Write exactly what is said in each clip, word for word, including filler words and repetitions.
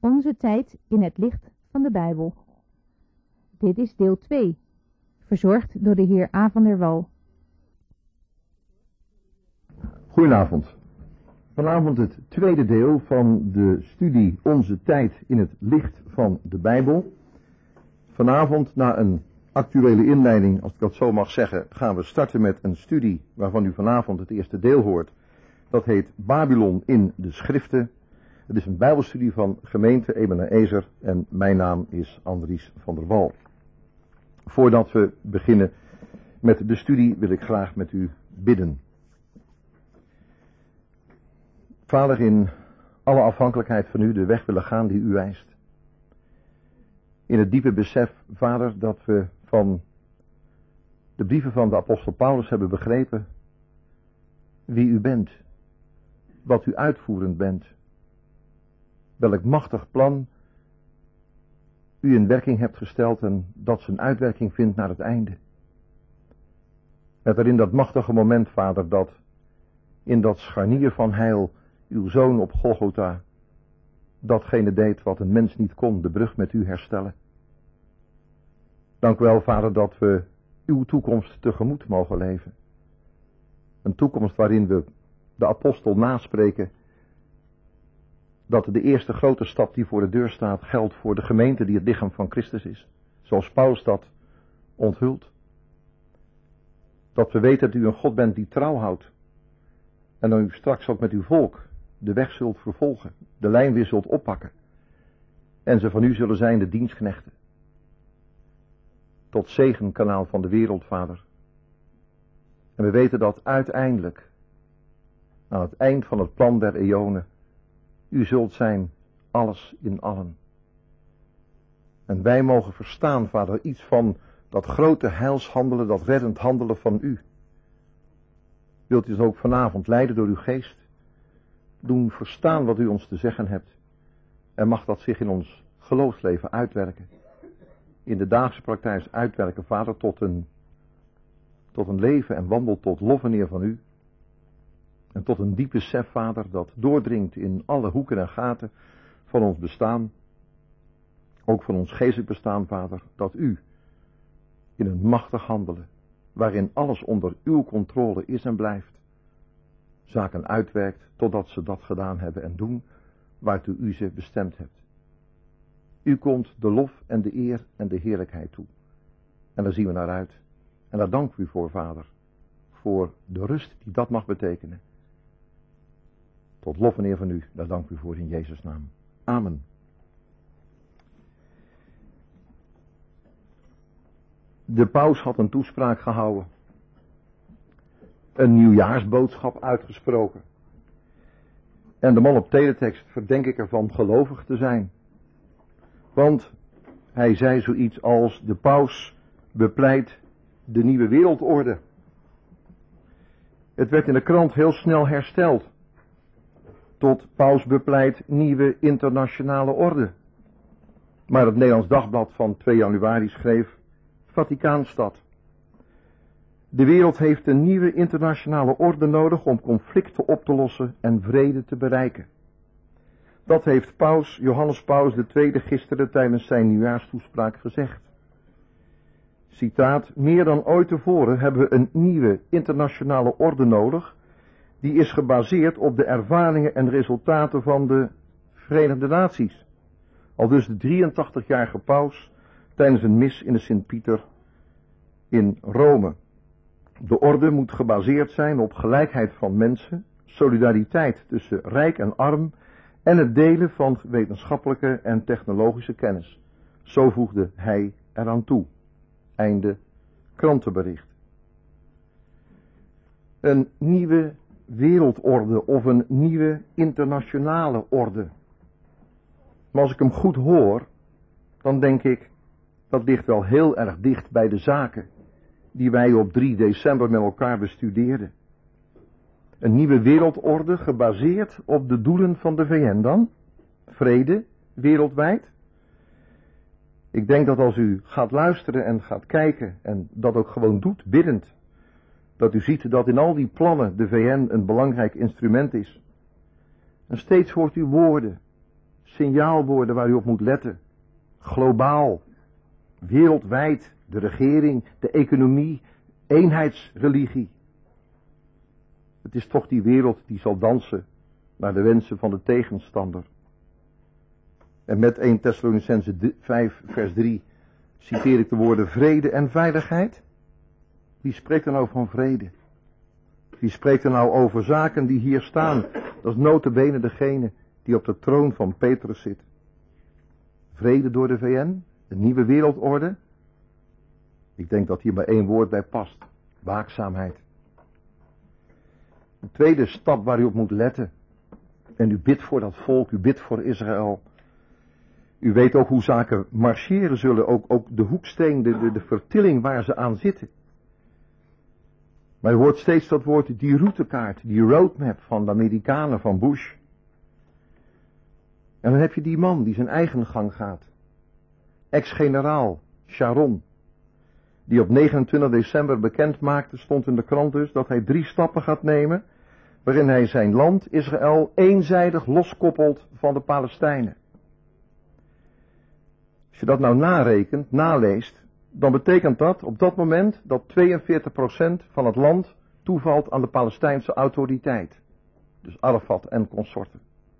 Onze tijd in het licht van de Bijbel. Dit is deel twee, verzorgd door de heer A. van der Wal. Goedenavond. Vanavond het tweede deel van de studie Onze tijd in het licht van de Bijbel. Vanavond, na een actuele inleiding, als ik dat zo mag zeggen, gaan we starten met een studie waarvan u vanavond het eerste deel hoort. Dat heet Babylon in de Schriften. Het is een bijbelstudie van gemeente Ebenezer en mijn naam is Andries van der Wal. Voordat we beginnen met de studie wil ik graag met u bidden. Vader, in alle afhankelijkheid van u de weg willen gaan die u wijst. In het diepe besef, Vader, dat we van de brieven van de apostel Paulus hebben begrepen wie u bent, wat u uitvoerend bent, welk machtig plan u in werking hebt gesteld en dat zijn uitwerking vindt naar het einde. Met erin dat machtige moment, Vader, dat in dat scharnier van heil uw zoon op Golgotha datgene deed wat een mens niet kon, de brug met u herstellen. Dank u wel, Vader, dat we uw toekomst tegemoet mogen leven. Een toekomst waarin we de apostel naspreken dat de eerste grote stap die voor de deur staat geldt voor de gemeente die het lichaam van Christus is. Zoals Paulus dat onthult. Dat we weten dat u een God bent die trouw houdt. En dan u straks ook met uw volk de weg zult vervolgen. De lijn weer zult oppakken. En ze van u zullen zijn de dienstknechten. Tot zegenkanaal van de wereld, Vader. En we weten dat uiteindelijk, aan het eind van het plan der eonen, u zult zijn alles in allen. En wij mogen verstaan, Vader, iets van dat grote heilshandelen, dat reddend handelen van u. Wilt u het ook vanavond leiden door uw geest? Doen verstaan wat u ons te zeggen hebt. En mag dat zich in ons geloofsleven uitwerken. In de dagelijkse praktijk uitwerken, Vader, tot een, tot een leven en wandel tot lof en eer van u. En tot een diep besef, Vader, dat doordringt in alle hoeken en gaten van ons bestaan. Ook van ons geestelijk bestaan, Vader, dat u in een machtig handelen, waarin alles onder uw controle is en blijft, zaken uitwerkt totdat ze dat gedaan hebben en doen waartoe u ze bestemd hebt. U komt de lof en de eer en de heerlijkheid toe. En daar zien we naar uit. En daar dank u voor, Vader, voor de rust die dat mag betekenen. Tot lof en eer van u, daar dank u voor in Jezus' naam. Amen. De paus had een toespraak gehouden. Een nieuwjaarsboodschap uitgesproken. En de man op teletext verdenk ik ervan gelovig te zijn. Want hij zei zoiets als: de paus bepleit de nieuwe wereldorde. Het werd in de krant heel snel hersteld tot paus bepleit nieuwe internationale orde. Maar het Nederlands Dagblad van twee januari schreef: Vaticaanstad. De wereld heeft een nieuwe internationale orde nodig om conflicten op te lossen en vrede te bereiken. Dat heeft paus Johannes Paulus de tweede gisteren tijdens zijn nieuwjaarstoespraak gezegd. Citaat: meer dan ooit tevoren hebben we een nieuwe internationale orde nodig. Die is gebaseerd op de ervaringen en resultaten van de Verenigde Naties. Al dus de drieëntachtigjarige paus tijdens een mis in de Sint-Pieter in Rome. De orde moet gebaseerd zijn op gelijkheid van mensen, solidariteit tussen rijk en arm en het delen van wetenschappelijke en technologische kennis. Zo voegde hij eraan toe. Einde krantenbericht. Een nieuwe wereldorde of een nieuwe internationale orde. Maar als ik hem goed hoor, dan denk ik, dat ligt wel heel erg dicht bij de zaken die wij op drie december met elkaar bestudeerden. Een nieuwe wereldorde gebaseerd op de doelen van de V N dan? Vrede, wereldwijd? Ik denk dat als u gaat luisteren en gaat kijken en dat ook gewoon doet, biddend, dat u ziet dat in al die plannen de V N een belangrijk instrument is. En steeds hoort u woorden signaalwoorden waar u op moet letten. Globaal, wereldwijd, de regering, de economie, eenheidsreligie. Het is toch die wereld die zal dansen naar de wensen van de tegenstander. En met Eerste Thessalonicenzen vijf vers drie citeer ik de woorden vrede en veiligheid. Wie spreekt er nou van vrede? Wie spreekt er nou over zaken die hier staan? Dat is nota bene degene die op de troon van Petrus zit. Vrede door de V N, een nieuwe wereldorde. Ik denk dat hier maar één woord bij past. Waakzaamheid. Een tweede stap waar u op moet letten. En u bidt voor dat volk, u bidt voor Israël. U weet ook hoe zaken marcheren zullen, ook, ook de hoeksteen, de, de, de vertilling waar ze aan zitten. Maar u hoort steeds dat woord, die routekaart, die roadmap van de Amerikanen, van Bush. En dan heb je die man die zijn eigen gang gaat. Ex-generaal Sharon, die op negenentwintig december bekend maakte, stond in de krant dus, dat hij drie stappen gaat nemen, waarin hij zijn land, Israël, eenzijdig loskoppelt van de Palestijnen. Als je dat nou narekent, naleest, dan betekent dat op dat moment dat tweeënveertig procent van het land toevalt aan de Palestijnse autoriteit. Dus Arafat en consorten.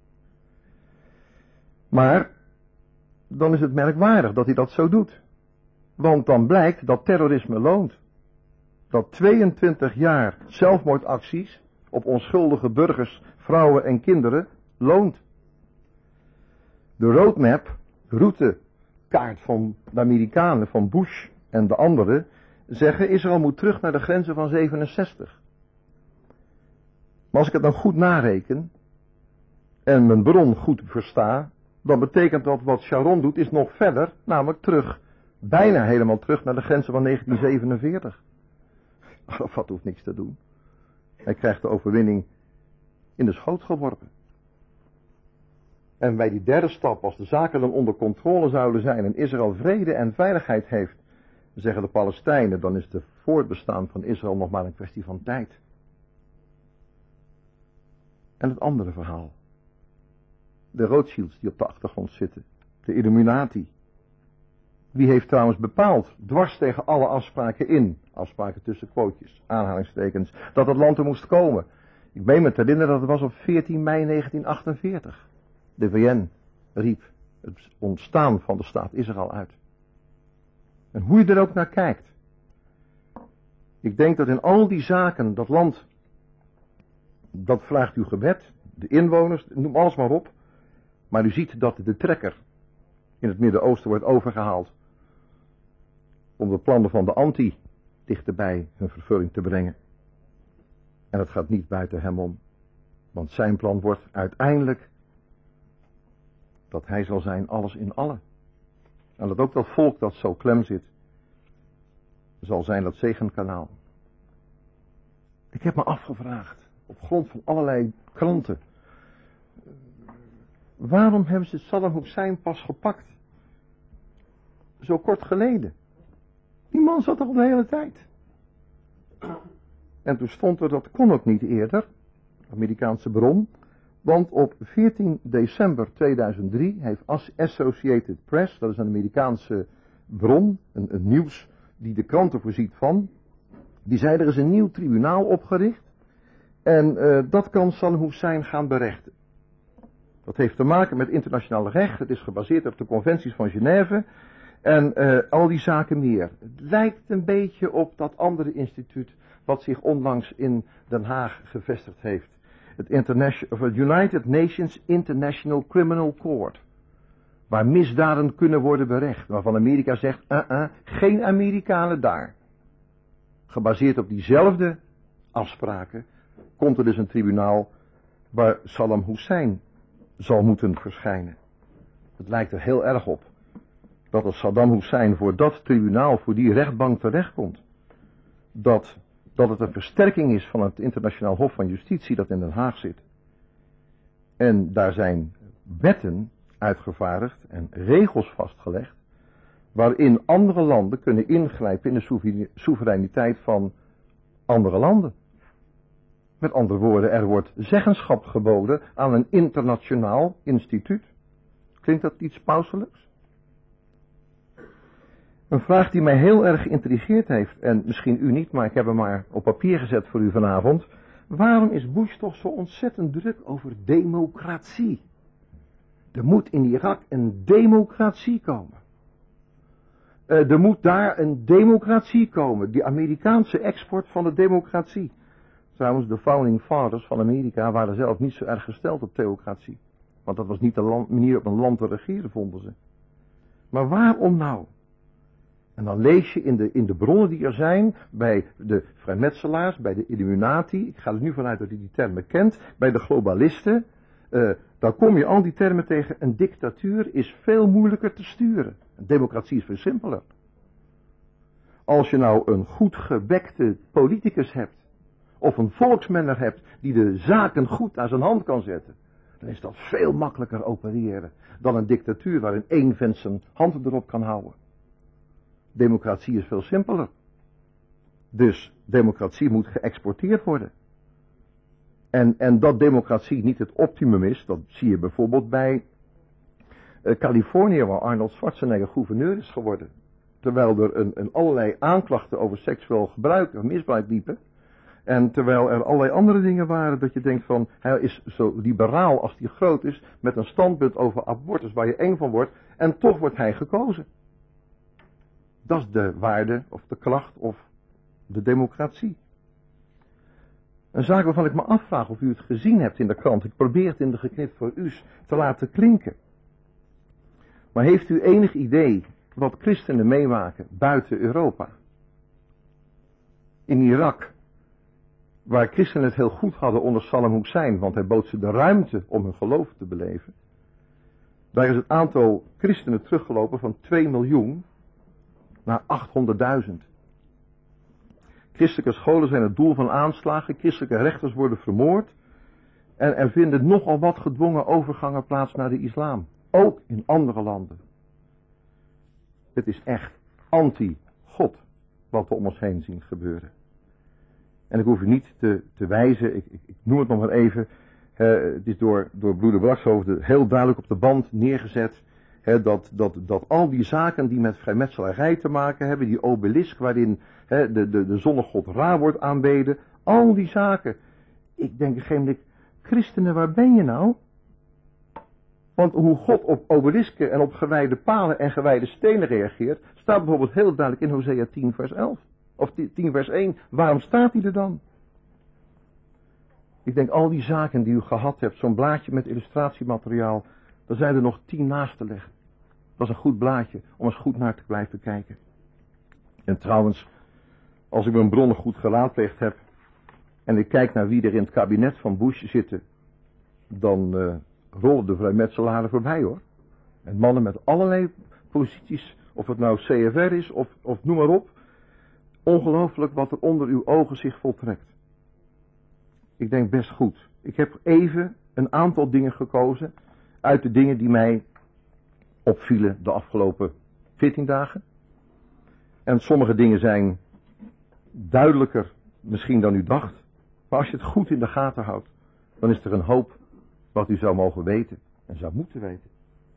Maar dan is het merkwaardig dat hij dat zo doet. Want dan blijkt dat terrorisme loont. Dat tweeëntwintig jaar zelfmoordacties op onschuldige burgers, vrouwen en kinderen loont. De roadmap, routekaart van de Amerikanen, van Bush en de anderen, zeggen Israël moet terug naar de grenzen van zevenenzestig. Maar als ik het dan goed nareken en mijn bron goed versta, dan betekent dat wat Sharon doet is nog verder, namelijk terug, bijna helemaal terug naar de grenzen van negentien zevenenveertig. Arafat hoeft niks te doen. Hij krijgt de overwinning in de schoot geworpen. En bij die derde stap, als de zaken dan onder controle zouden zijn en Israël vrede en veiligheid heeft, zeggen de Palestijnen, dan is de voortbestaan van Israël nog maar een kwestie van tijd. En het andere verhaal. De Rothschilds die op de achtergrond zitten. De Illuminati. Wie heeft trouwens bepaald, dwars tegen alle afspraken in, afspraken tussen quotejes, aanhalingstekens, dat het land er moest komen. Ik meen me te herinneren dat het was op veertien mei negentien achtenveertig. De V N riep het ontstaan van de staat Israël uit. En hoe je er ook naar kijkt. Ik denk dat in al die zaken, dat land, dat vraagt uw gebed, de inwoners, noem alles maar op. Maar u ziet dat de trekker in het Midden-Oosten wordt overgehaald om de plannen van de anti dichterbij hun vervulling te brengen. En het gaat niet buiten hem om, want zijn plan wordt uiteindelijk dat hij zal zijn alles in allen. En dat ook dat volk dat zo klem zit, zal zijn dat zegenkanaal. Ik heb me afgevraagd, op grond van allerlei kranten, waarom hebben ze Saddam Hussein pas gepakt? Zo kort geleden. Die man zat er al de hele tijd. En toen stond er, dat kon ook niet eerder, Amerikaanse bron, want op veertien december tweeduizend drie heeft Associated Press, dat is een Amerikaanse bron, een, een nieuws die de kranten voorziet van, die zei er is een nieuw tribunaal opgericht en uh, dat kan Saddam Hussein gaan berechten. Dat heeft te maken met internationaal recht, het is gebaseerd op de conventies van Genève en uh, al die zaken meer. Het lijkt een beetje op dat andere instituut wat zich onlangs in Den Haag gevestigd heeft. Het, of het United Nations International Criminal Court. Waar misdaden kunnen worden berecht. Waarvan Amerika zegt, uh -uh, geen Amerikanen daar. Gebaseerd op diezelfde afspraken komt er dus een tribunaal waar Saddam Hussein zal moeten verschijnen. Het lijkt er heel erg op dat als Saddam Hussein voor dat tribunaal, voor die rechtbank terechtkomt, dat, dat het een versterking is van het internationaal hof van justitie dat in Den Haag zit. En daar zijn wetten uitgevaardigd en regels vastgelegd, waarin andere landen kunnen ingrijpen in de soevereiniteit van andere landen. Met andere woorden, er wordt zeggenschap geboden aan een internationaal instituut. Klinkt dat iets pauselijks? Een vraag die mij heel erg geïntrigeerd heeft, en misschien u niet, maar ik heb hem maar op papier gezet voor u vanavond. Waarom is Bush toch zo ontzettend druk over democratie? Er moet in Irak een democratie komen. Uh, er moet daar een democratie komen. Die Amerikaanse export van de democratie. Trouwens, de founding fathers van Amerika waren zelf niet zo erg gesteld op theocratie. Want dat was niet de land, manier op een land te regeren, vonden ze. Maar waarom nou? En dan lees je in de, in de bronnen die er zijn, bij de vrijmetselaars, bij de Illuminati, ik ga er nu vanuit dat u die termen kent, bij de globalisten, uh, dan kom je al die termen tegen. Een dictatuur is veel moeilijker te sturen. Een democratie is veel simpeler. Als je nou een goed gebekte politicus hebt, of een volksmenner hebt die de zaken goed aan zijn hand kan zetten, dan is dat veel makkelijker opereren dan een dictatuur waarin één vent zijn handen erop kan houden. Democratie is veel simpeler. Dus democratie moet geëxporteerd worden. En, en dat democratie niet het optimum is, dat zie je bijvoorbeeld bij uh, Californië, waar Arnold Schwarzenegger gouverneur is geworden. Terwijl er een, een allerlei aanklachten over seksueel gebruik of misbruik liepen. En terwijl er allerlei andere dingen waren dat je denkt van, hij is zo liberaal als hij groot is, met een standpunt over abortus waar je eng van wordt, en toch wordt hij gekozen. Dat is de waarde, of de klacht, of de democratie. Een zaak waarvan ik me afvraag of u het gezien hebt in de krant. Ik probeer het in de geknipt voor u te laten klinken. Maar heeft u enig idee wat christenen meemaken buiten Europa? In Irak, waar christenen het heel goed hadden onder Saddam Hussein, want hij bood ze de ruimte om hun geloof te beleven. Daar is het aantal christenen teruggelopen van twee miljoen naar achthonderdduizend. Christelijke scholen zijn het doel van aanslagen, christelijke rechters worden vermoord en er vinden nogal wat gedwongen overgangen plaats naar de islam. Ook in andere landen. Het is echt anti-God wat we om ons heen zien gebeuren. En ik hoef u niet te, te wijzen, ik, ik, ik noem het nog maar even. Uh, het is door, door broeder Brakshoofd heel duidelijk op de band neergezet. He, dat, dat, dat al die zaken die met vrijmetselarij te maken hebben, die obelisk waarin he, de, de, de zonnegod Ra wordt aanbeden, al die zaken. Ik denk op een gegeven moment, christenen, waar ben je nou? Want hoe God op obelisken en op gewijde palen en gewijde stenen reageert, staat bijvoorbeeld heel duidelijk in Hosea tien vers elf. Of tien vers één. Waarom staat hij er dan? Ik denk, al die zaken die u gehad hebt, zo'n blaadje met illustratiemateriaal, daar zijn er nog tien naast te leggen. Dat is een goed blaadje om eens goed naar te blijven kijken. En trouwens, als ik mijn bronnen goed geraadpleegd heb en ik kijk naar wie er in het kabinet van Bush zitten, dan uh, rollen de vrijmetselaren voorbij, hoor. En mannen met allerlei posities, of het nou C F R is of, of noem maar op. Ongelooflijk wat er onder uw ogen zich voltrekt. Ik denk best goed. Ik heb even een aantal dingen gekozen uit de dingen die mij opvielen de afgelopen veertien dagen. En sommige dingen zijn duidelijker misschien dan u dacht. Maar als je het goed in de gaten houdt, dan is er een hoop wat u zou mogen weten en zou moeten weten.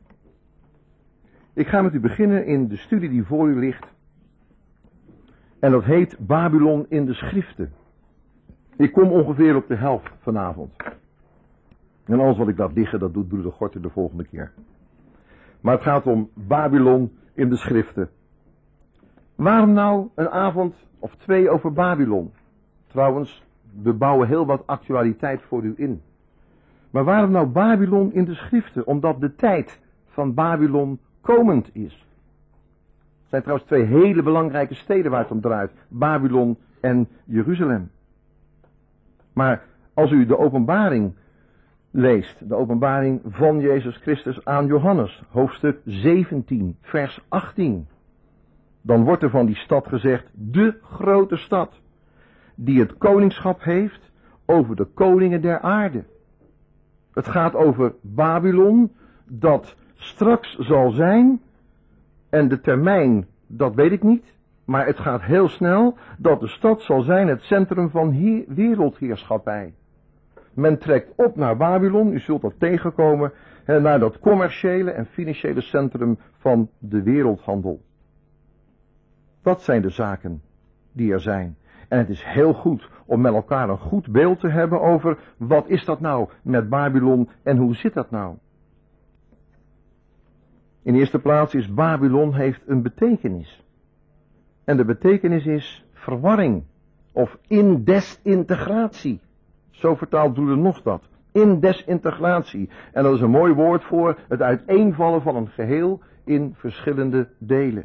Ik ga met u beginnen in de studie die voor u ligt. En dat heet Babylon in de Schriften. Ik kom ongeveer op de helft vanavond. En alles wat ik laat liggen, dat doet broeder Gorter de volgende keer. Maar het gaat om Babylon in de Schriften. Waarom nou een avond of twee over Babylon? Trouwens, we bouwen heel wat actualiteit voor u in. Maar waarom nou Babylon in de Schriften? Omdat de tijd van Babylon komend is. Het zijn trouwens twee hele belangrijke steden waar het om draait. Babylon en Jeruzalem. Maar als u de openbaring leest, de openbaring van Jezus Christus aan Johannes, hoofdstuk zeventien, vers achttien. Dan wordt er van die stad gezegd, de grote stad, die het koningschap heeft over de koningen der aarde. Het gaat over Babylon, dat straks zal zijn, en de termijn, dat weet ik niet, maar het gaat heel snel, dat de stad zal zijn het centrum van he- wereldheerschappij. Men trekt op naar Babylon, u zult dat tegenkomen he, naar dat commerciële en financiële centrum van de wereldhandel. Dat zijn de zaken die er zijn. En het is heel goed om met elkaar een goed beeld te hebben over wat is dat nou met Babylon en hoe zit dat nou? In de eerste plaats is Babylon heeft een betekenis. En de betekenis is verwarring of indesintegratie. Zo vertaalt Broeder nog dat. Indesintegratie. En dat is een mooi woord voor het uiteenvallen van een geheel in verschillende delen.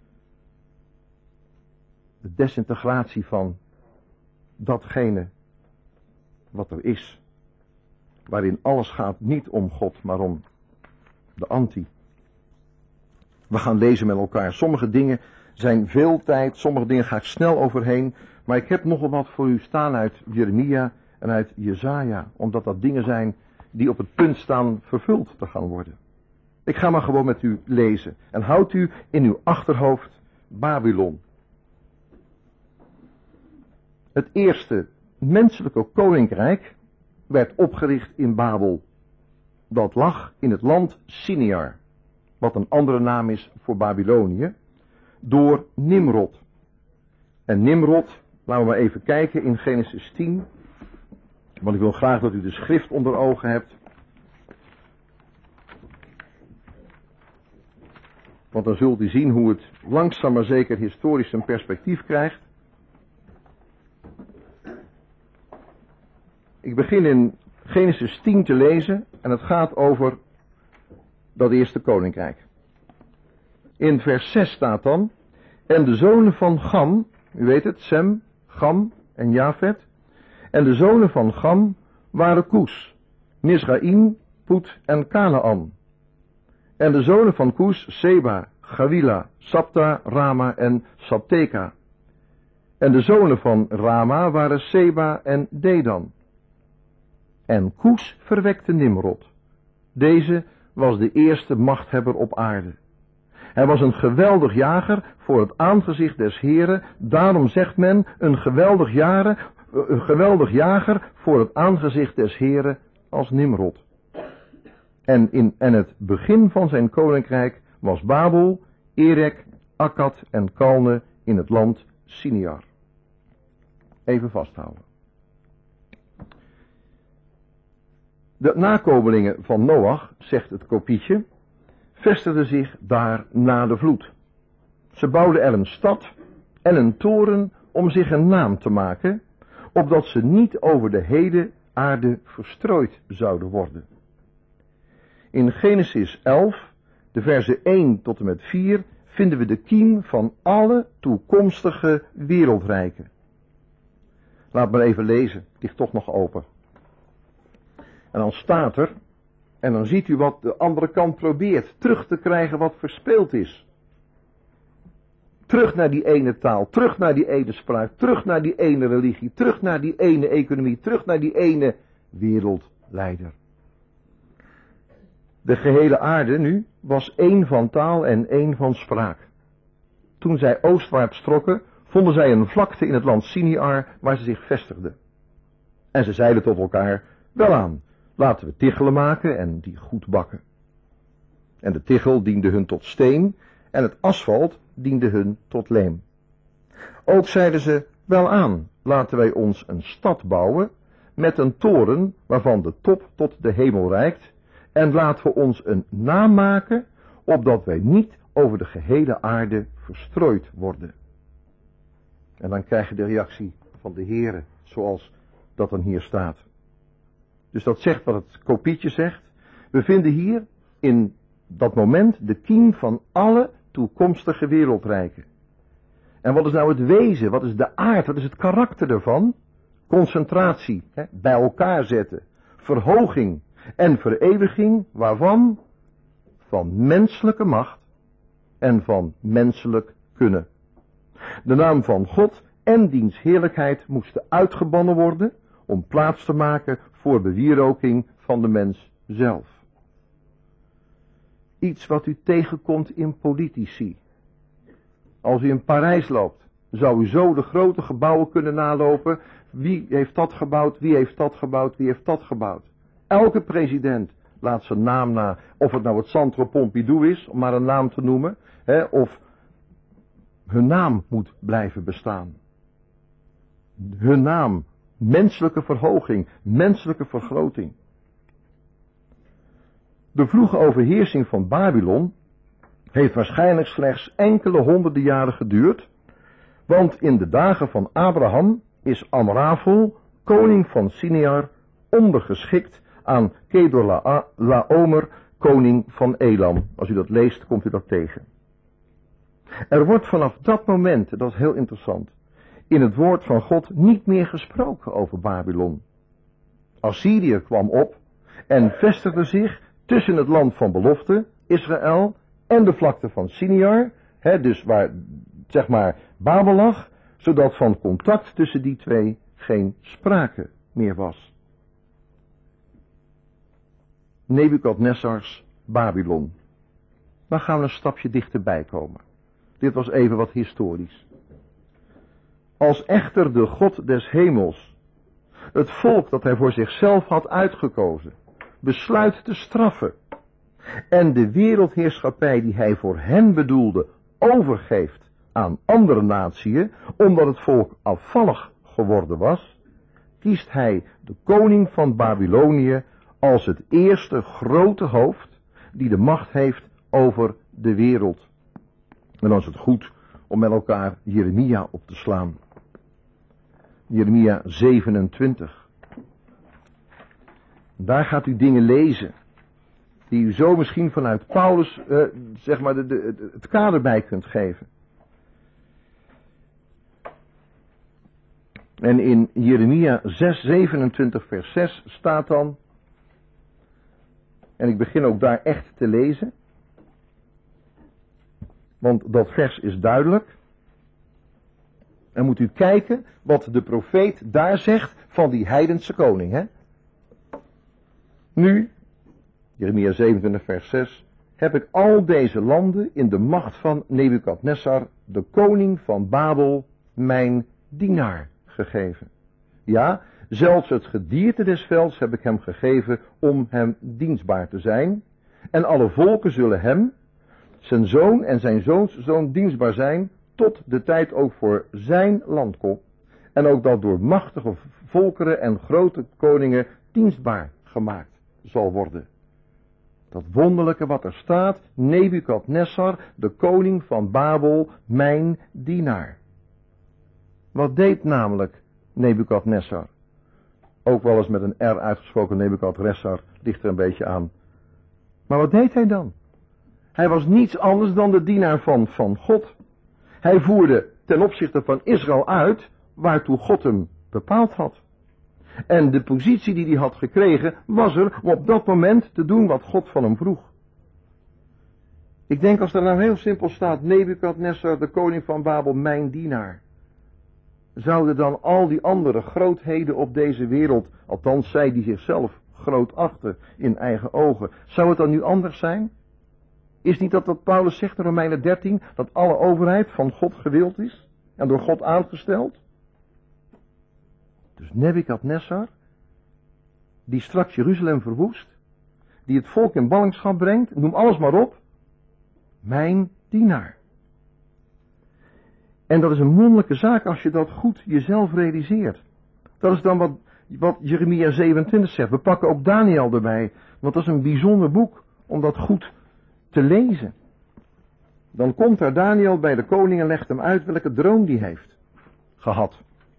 De desintegratie van datgene wat er is. Waarin alles gaat niet om God, maar om de anti. We gaan lezen met elkaar. Sommige dingen zijn veel tijd, sommige dingen ga ik snel overheen. Maar ik heb nogal wat voor u staan uit Jeremia en uit Jesaja. Omdat dat dingen zijn die op het punt staan vervuld te gaan worden. Ik ga maar gewoon met u lezen. En houdt u in uw achterhoofd Babylon. Het eerste menselijke koninkrijk werd opgericht in Babel. Dat lag in het land Siniar. Wat een andere naam is voor Babylonië. Door Nimrod. En Nimrod, laten we maar even kijken in Genesis tien. Want ik wil graag dat u de schrift onder ogen hebt. Want dan zult u zien hoe het langzaam maar zeker historisch een perspectief krijgt. Ik begin in Genesis tien te lezen en het gaat over dat eerste koninkrijk. In vers zes staat dan: en de zonen van Gam, u weet het, Sem, Gam en Jafet. En de zonen van Gam waren Koes, Misraïm, Poet en Kanaan. En de zonen van Koes, Seba, Gawila, Sapta, Rama en Sabteka. En de zonen van Rama waren Seba en Dedan. En Koes verwekte Nimrod. Deze was de eerste machthebber op aarde. Hij was een geweldig jager voor het aangezicht des Heren. Daarom zegt men een geweldig, jaren, een geweldig jager voor het aangezicht des Heren als Nimrod. En in en het begin van zijn koninkrijk was Babel, Erek, Akkad en Kalne in het land Siniar. Even vasthouden. De nakomelingen van Noach, zegt het kopietje, vestigden zich daar na de vloed. Ze bouwden er een stad en een toren om zich een naam te maken, opdat ze niet over de hele aarde verstrooid zouden worden. In Genesis elf, de versen één tot en met vier, vinden we de kiem van alle toekomstige wereldrijken. Laat maar even lezen, het ligt toch nog open. En dan staat er, en dan ziet u wat de andere kant probeert terug te krijgen wat verspeeld is. Terug naar die ene taal, terug naar die ene spraak, terug naar die ene religie, terug naar die ene economie, terug naar die ene wereldleider. De gehele aarde nu was één van taal en één van spraak. Toen zij oostwaarts trokken, vonden zij een vlakte in het land Siniar waar ze zich vestigden. En ze zeiden tot elkaar, welaan, laten we tichelen maken en die goed bakken. En de tichel diende hun tot steen en het asfalt diende hun tot leem. Ook zeiden ze, welaan, laten wij ons een stad bouwen met een toren waarvan de top tot de hemel reikt, en laten we ons een naam maken, opdat wij niet over de gehele aarde verstrooid worden. En dan krijg je de reactie van de Heere, zoals dat dan hier staat. Dus dat zegt wat het kopietje zegt. We vinden hier in dat moment de kiem van alle toekomstige wereldrijken. En wat is nou het wezen? Wat is de aard? Wat is het karakter ervan? Concentratie, hè, bij elkaar zetten, verhoging en vereeuwiging, waarvan? Van menselijke macht en van menselijk kunnen. De naam van God en diens heerlijkheid moesten uitgebannen worden om plaats te maken voor bewieroking van de mens zelf. Iets wat u tegenkomt in politici. Als u in Parijs loopt, zou u zo de grote gebouwen kunnen nalopen. Wie heeft dat gebouwd, wie heeft dat gebouwd, wie heeft dat gebouwd. Elke president laat zijn naam na, of het nou het Centre Pompidou is, om maar een naam te noemen, hè, of hun naam moet blijven bestaan. Hun naam, menselijke verhoging, menselijke vergroting. De vroege overheersing van Babylon heeft waarschijnlijk slechts enkele honderden jaren geduurd, want in de dagen van Abraham is Amrafel, koning van Sinear, ondergeschikt aan Kedorlaomer, koning van Elam. Als u dat leest, komt u dat tegen. Er wordt vanaf dat moment, dat is heel interessant, in het woord van God niet meer gesproken over Babylon. Assyrië kwam op en vestigde zich tussen het land van belofte, Israël, en de vlakte van Sinear, hè, dus waar, zeg maar, Babel lag, zodat van contact tussen die twee geen sprake meer was. Nebukadnessars Babylon. Dan gaan we een stapje dichterbij komen. Dit was even wat historisch. Als echter de God des hemels het volk dat hij voor zichzelf had uitgekozen besluit te straffen en de wereldheerschappij die hij voor hen bedoelde overgeeft aan andere natieën, omdat het volk afvallig geworden was, kiest hij de koning van Babylonië als het eerste grote hoofd die de macht heeft over de wereld. En dan is het goed om met elkaar Jeremia op te slaan. Jeremia zevenentwintig. Daar gaat u dingen lezen die u zo misschien vanuit Paulus uh, zeg maar de, de, het kader bij kunt geven. En in Jeremia zes, zevenentwintig vers zes staat dan, en ik begin ook daar echt te lezen, want dat vers is duidelijk. En moet u kijken wat de profeet daar zegt van die heidense koning. Hè? Nu, Jeremia zevenentwintig vers zes, heb ik al deze landen in de macht van Nebukadnessar, de koning van Babel, mijn dienaar gegeven. Ja, zelfs het gedierte des velds heb ik hem gegeven om hem dienstbaar te zijn. En alle volken zullen hem, zijn zoon en zijn zoons zoon dienstbaar zijn, tot de tijd ook voor zijn land komt. En ook dat door machtige volkeren en grote koningen dienstbaar gemaakt zal worden. Dat wonderlijke wat er staat, Nebukadnessar, de koning van Babel, mijn dienaar. Wat deed namelijk Nebukadnessar? Ook wel eens met een R uitgesproken, Nebukadnessar, ligt er een beetje aan. Maar wat deed hij dan? Hij was niets anders dan de dienaar van, van God. Hij voerde ten opzichte van Israël uit waartoe God hem bepaald had. En de positie die hij had gekregen was er om op dat moment te doen wat God van hem vroeg. Ik denk als er nou heel simpel staat, Nebukadnessar, de koning van Babel, mijn dienaar. Zouden dan al die andere grootheden op deze wereld, althans zij die zichzelf groot achten in eigen ogen, zou het dan nu anders zijn? Is niet dat wat Paulus zegt in Romeinen dertien, dat alle overheid van God gewild is en door God aangesteld? Dus Nebukadnessar, die straks Jeruzalem verwoest, die het volk in ballingschap brengt, noem alles maar op, mijn dienaar. En dat is een wonderlijke zaak als je dat goed jezelf realiseert. Dat is dan wat, wat Jeremia zevenentwintig zegt. We pakken ook Daniel erbij, want dat is een bijzonder boek om dat goed te lezen. Dan komt daar Daniel bij de koning en legt hem uit welke droom die heeft gehad.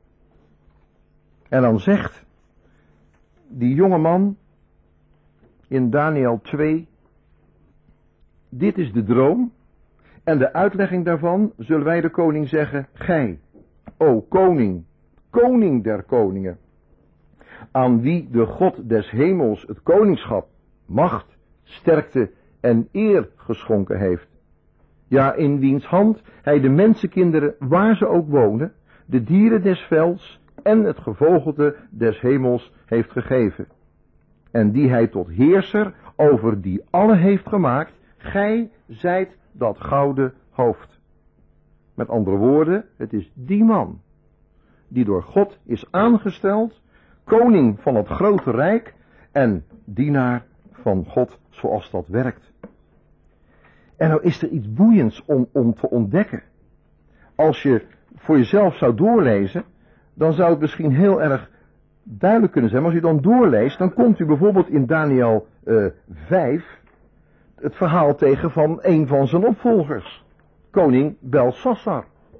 En dan zegt die jonge man in Daniel twee, dit is de droom en de uitlegging daarvan zullen wij de koning zeggen, gij, o koning, koning der koningen, aan wie de God des hemels het koningschap, macht, sterkte en eer geschonken heeft. Ja, in wiens hand hij de mensenkinderen, waar ze ook wonen, de dieren des velds en het gevogelte des hemels heeft gegeven. En die hij tot heerser over die alle heeft gemaakt, gij zijt dat gouden hoofd. Met andere woorden, het is die man die door God is aangesteld, koning van het grote rijk en dienaar van God zoals dat werkt. En nou is er iets boeiends om, om te ontdekken. Als je voor jezelf zou doorlezen, dan zou het misschien heel erg duidelijk kunnen zijn. Maar als u dan doorleest, dan komt u bijvoorbeeld in Daniël uh, vijf het verhaal tegen van een van zijn opvolgers, koning Belsassar.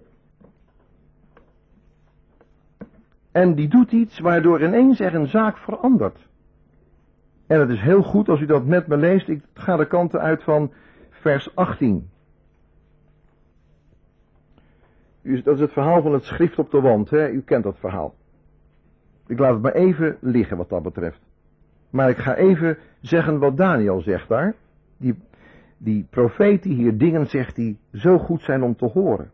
En die doet iets waardoor ineens er een zaak verandert. En het is heel goed als u dat met me leest. Ik ga de kanten uit van vers achttien. Dat is het verhaal van het schrift op de wand. Hè? U kent dat verhaal. Ik laat het maar even liggen wat dat betreft. Maar ik ga even zeggen wat Daniël zegt daar. Die, die profeet die hier dingen zegt die zo goed zijn om te horen.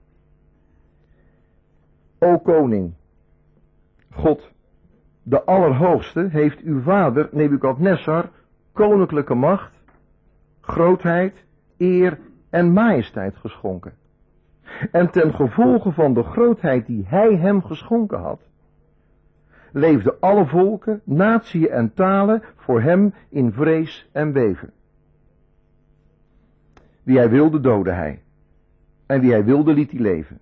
O koning, God, de Allerhoogste, heeft uw vader Nebukadnessar koninklijke macht, grootheid, eer en majesteit geschonken. En ten gevolge van de grootheid die hij hem geschonken had, leefden alle volken, natieën en talen voor hem in vrees en beven. Wie hij wilde, doodde hij. En wie hij wilde, liet hij leven.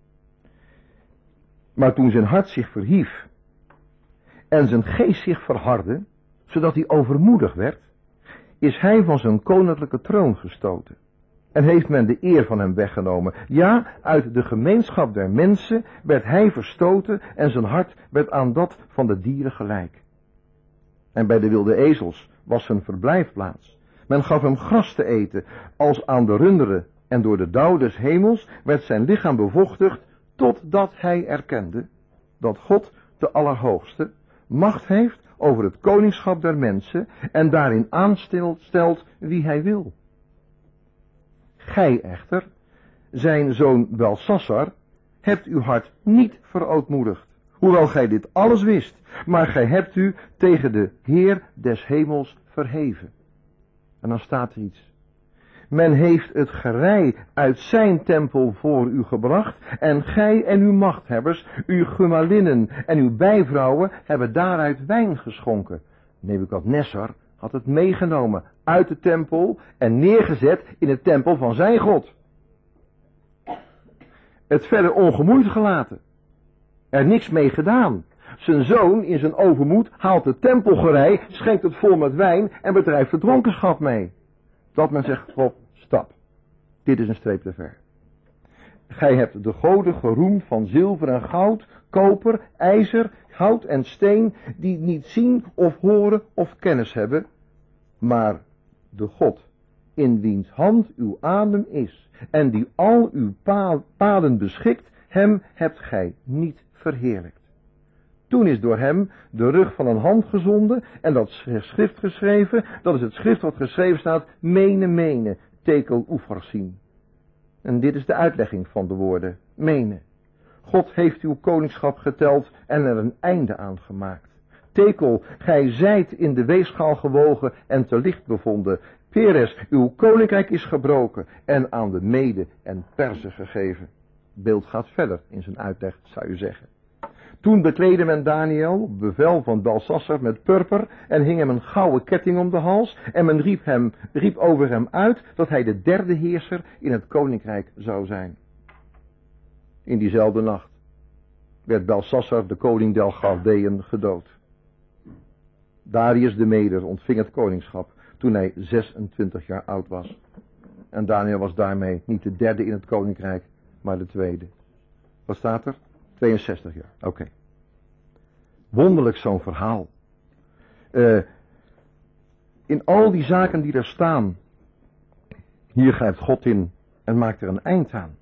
Maar toen zijn hart zich verhief en zijn geest zich verhardde, zodat hij overmoedig werd, is hij van zijn koninklijke troon gestoten. En heeft men de eer van hem weggenomen. Ja, uit de gemeenschap der mensen werd hij verstoten en zijn hart werd aan dat van de dieren gelijk. En bij de wilde ezels was zijn verblijfplaats. Men gaf hem gras te eten als aan de runderen en door de dauw des hemels werd zijn lichaam bevochtigd totdat hij erkende dat God de Allerhoogste macht heeft over het koningschap der mensen en daarin aanstelt wie hij wil. Gij echter, zijn zoon Belsassar, hebt uw hart niet verootmoedigd, hoewel gij dit alles wist, maar gij hebt u tegen de Heer des hemels verheven. En dan staat er iets. Men heeft het gerei uit zijn tempel voor u gebracht, en gij en uw machthebbers, uw gemalinnen en uw bijvrouwen hebben daaruit wijn geschonken. Nebukadnessar had het meegenomen uit de tempel en neergezet in de tempel van zijn God. Het verder ongemoeid gelaten. Er niks mee gedaan. Zijn zoon in zijn overmoed haalt het tempelgerei, schenkt het vol met wijn en bedrijft er dronkenschap mee. Dat men zegt, op, stap. Dit is een streep te ver. Gij hebt de goden geroemd van zilver en goud, koper, ijzer, hout en steen, die niet zien of horen of kennis hebben, maar de God, in wiens hand uw adem is, en die al uw paden beschikt, hem hebt gij niet verheerlijkt. Toen is door hem de rug van een hand gezonden en dat schrift geschreven, dat is het schrift wat geschreven staat, mene mene, tekel oefarsin. En dit is de uitlegging van de woorden, mene. God heeft uw koningschap geteld en er een einde aan gemaakt. Tekel, gij zijt in de weegschaal gewogen en te licht bevonden. Peres, uw koninkrijk is gebroken en aan de Mede en Perzen gegeven. Beeld gaat verder in zijn uitleg, zou u zeggen. Toen bekleedde men Daniël op bevel van Belsassar met purper en hing hem een gouden ketting om de hals en men riep, hem, riep over hem uit dat hij de derde heerser in het koninkrijk zou zijn. In diezelfde nacht werd Belsassar, de koning der Galdeën, gedood. Darius de Meder ontving het koningschap toen hij zesentwintig jaar oud was. En Daniël was daarmee niet de derde in het koninkrijk, maar de tweede. Wat staat er? tweeënzestig jaar. Oké. Okay. Wonderlijk zo'n verhaal. Uh, in al die zaken die er staan, hier grijpt God in en maakt er een eind aan.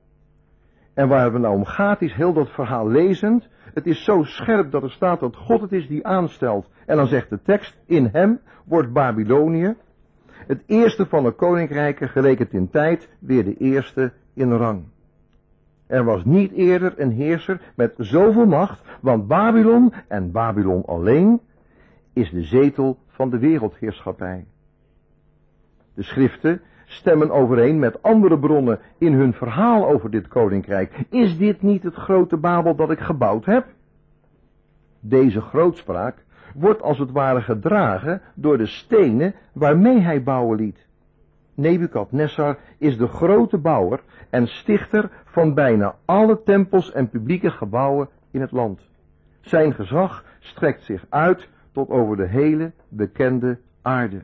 En waar het nou om gaat is heel dat verhaal lezend. Het is zo scherp dat er staat dat God het is die aanstelt. En dan zegt de tekst, in hem wordt Babylonië, het eerste van de koninkrijken, gerekend in tijd, weer de eerste in rang. Er was niet eerder een heerser met zoveel macht, want Babylon en Babylon alleen is de zetel van de wereldheerschappij. De schriften stemmen overeen met andere bronnen in hun verhaal over dit koninkrijk. Is dit niet het grote Babel dat ik gebouwd heb? Deze grootspraak wordt als het ware gedragen door de stenen waarmee hij bouwen liet. Nebukadnessar is de grote bouwer en stichter van bijna alle tempels en publieke gebouwen in het land. Zijn gezag strekt zich uit tot over de hele bekende aarde.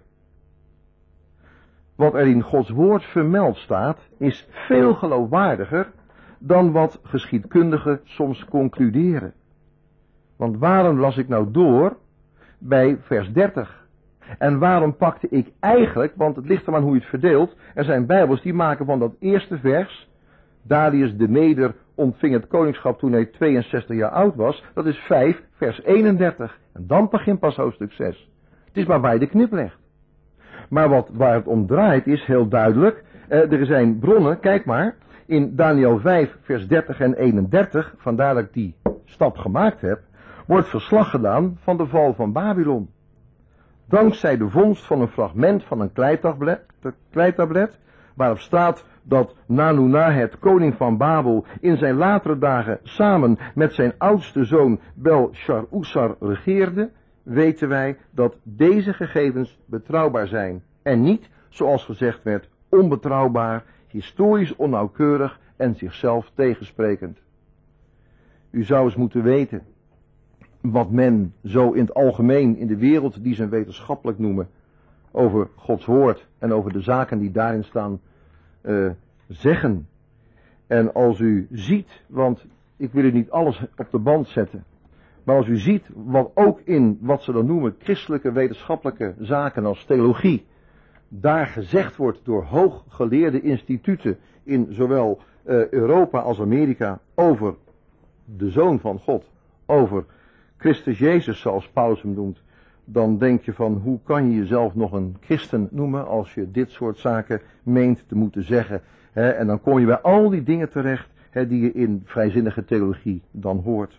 Wat er in Gods woord vermeld staat, is veel geloofwaardiger dan wat geschiedkundigen soms concluderen. Want waarom las ik nou door bij vers dertig? En waarom pakte ik eigenlijk, want het ligt er aan hoe je het verdeelt, er zijn bijbels die maken van dat eerste vers, Darius de Meder ontving het koningschap toen hij tweeënzestig jaar oud was, dat is vijf vers eenendertig. En dan begint pas hoofdstuk zes. Het is maar waar je de knip legt. Maar wat, waar het om draait is heel duidelijk, eh, er zijn bronnen, kijk maar, in Daniel vijf vers dertig en eenendertig, vandaar dat ik die stap gemaakt heb, wordt verslag gedaan van de val van Babylon. Dankzij de vondst van een fragment van een kleitablet, kleitablet waarop staat dat Nanunahet, koning van Babel, in zijn latere dagen samen met zijn oudste zoon Belshazzar regeerde, weten wij dat deze gegevens betrouwbaar zijn en niet, zoals gezegd werd, onbetrouwbaar, historisch onnauwkeurig en zichzelf tegensprekend. U zou eens moeten weten wat men zo in het algemeen in de wereld die ze wetenschappelijk noemen over Gods woord en over de zaken die daarin staan uh, zeggen. En als u ziet, want ik wil u niet alles op de band zetten, maar als u ziet wat ook in wat ze dan noemen christelijke wetenschappelijke zaken als theologie daar gezegd wordt door hooggeleerde instituten in zowel uh, Europa als Amerika over de Zoon van God, over Christus Jezus zoals Paulus hem noemt, dan denk je van hoe kan je jezelf nog een christen noemen als je dit soort zaken meent te moeten zeggen. Hè? En dan kom je bij al die dingen terecht hè, die je in vrijzinnige theologie dan hoort.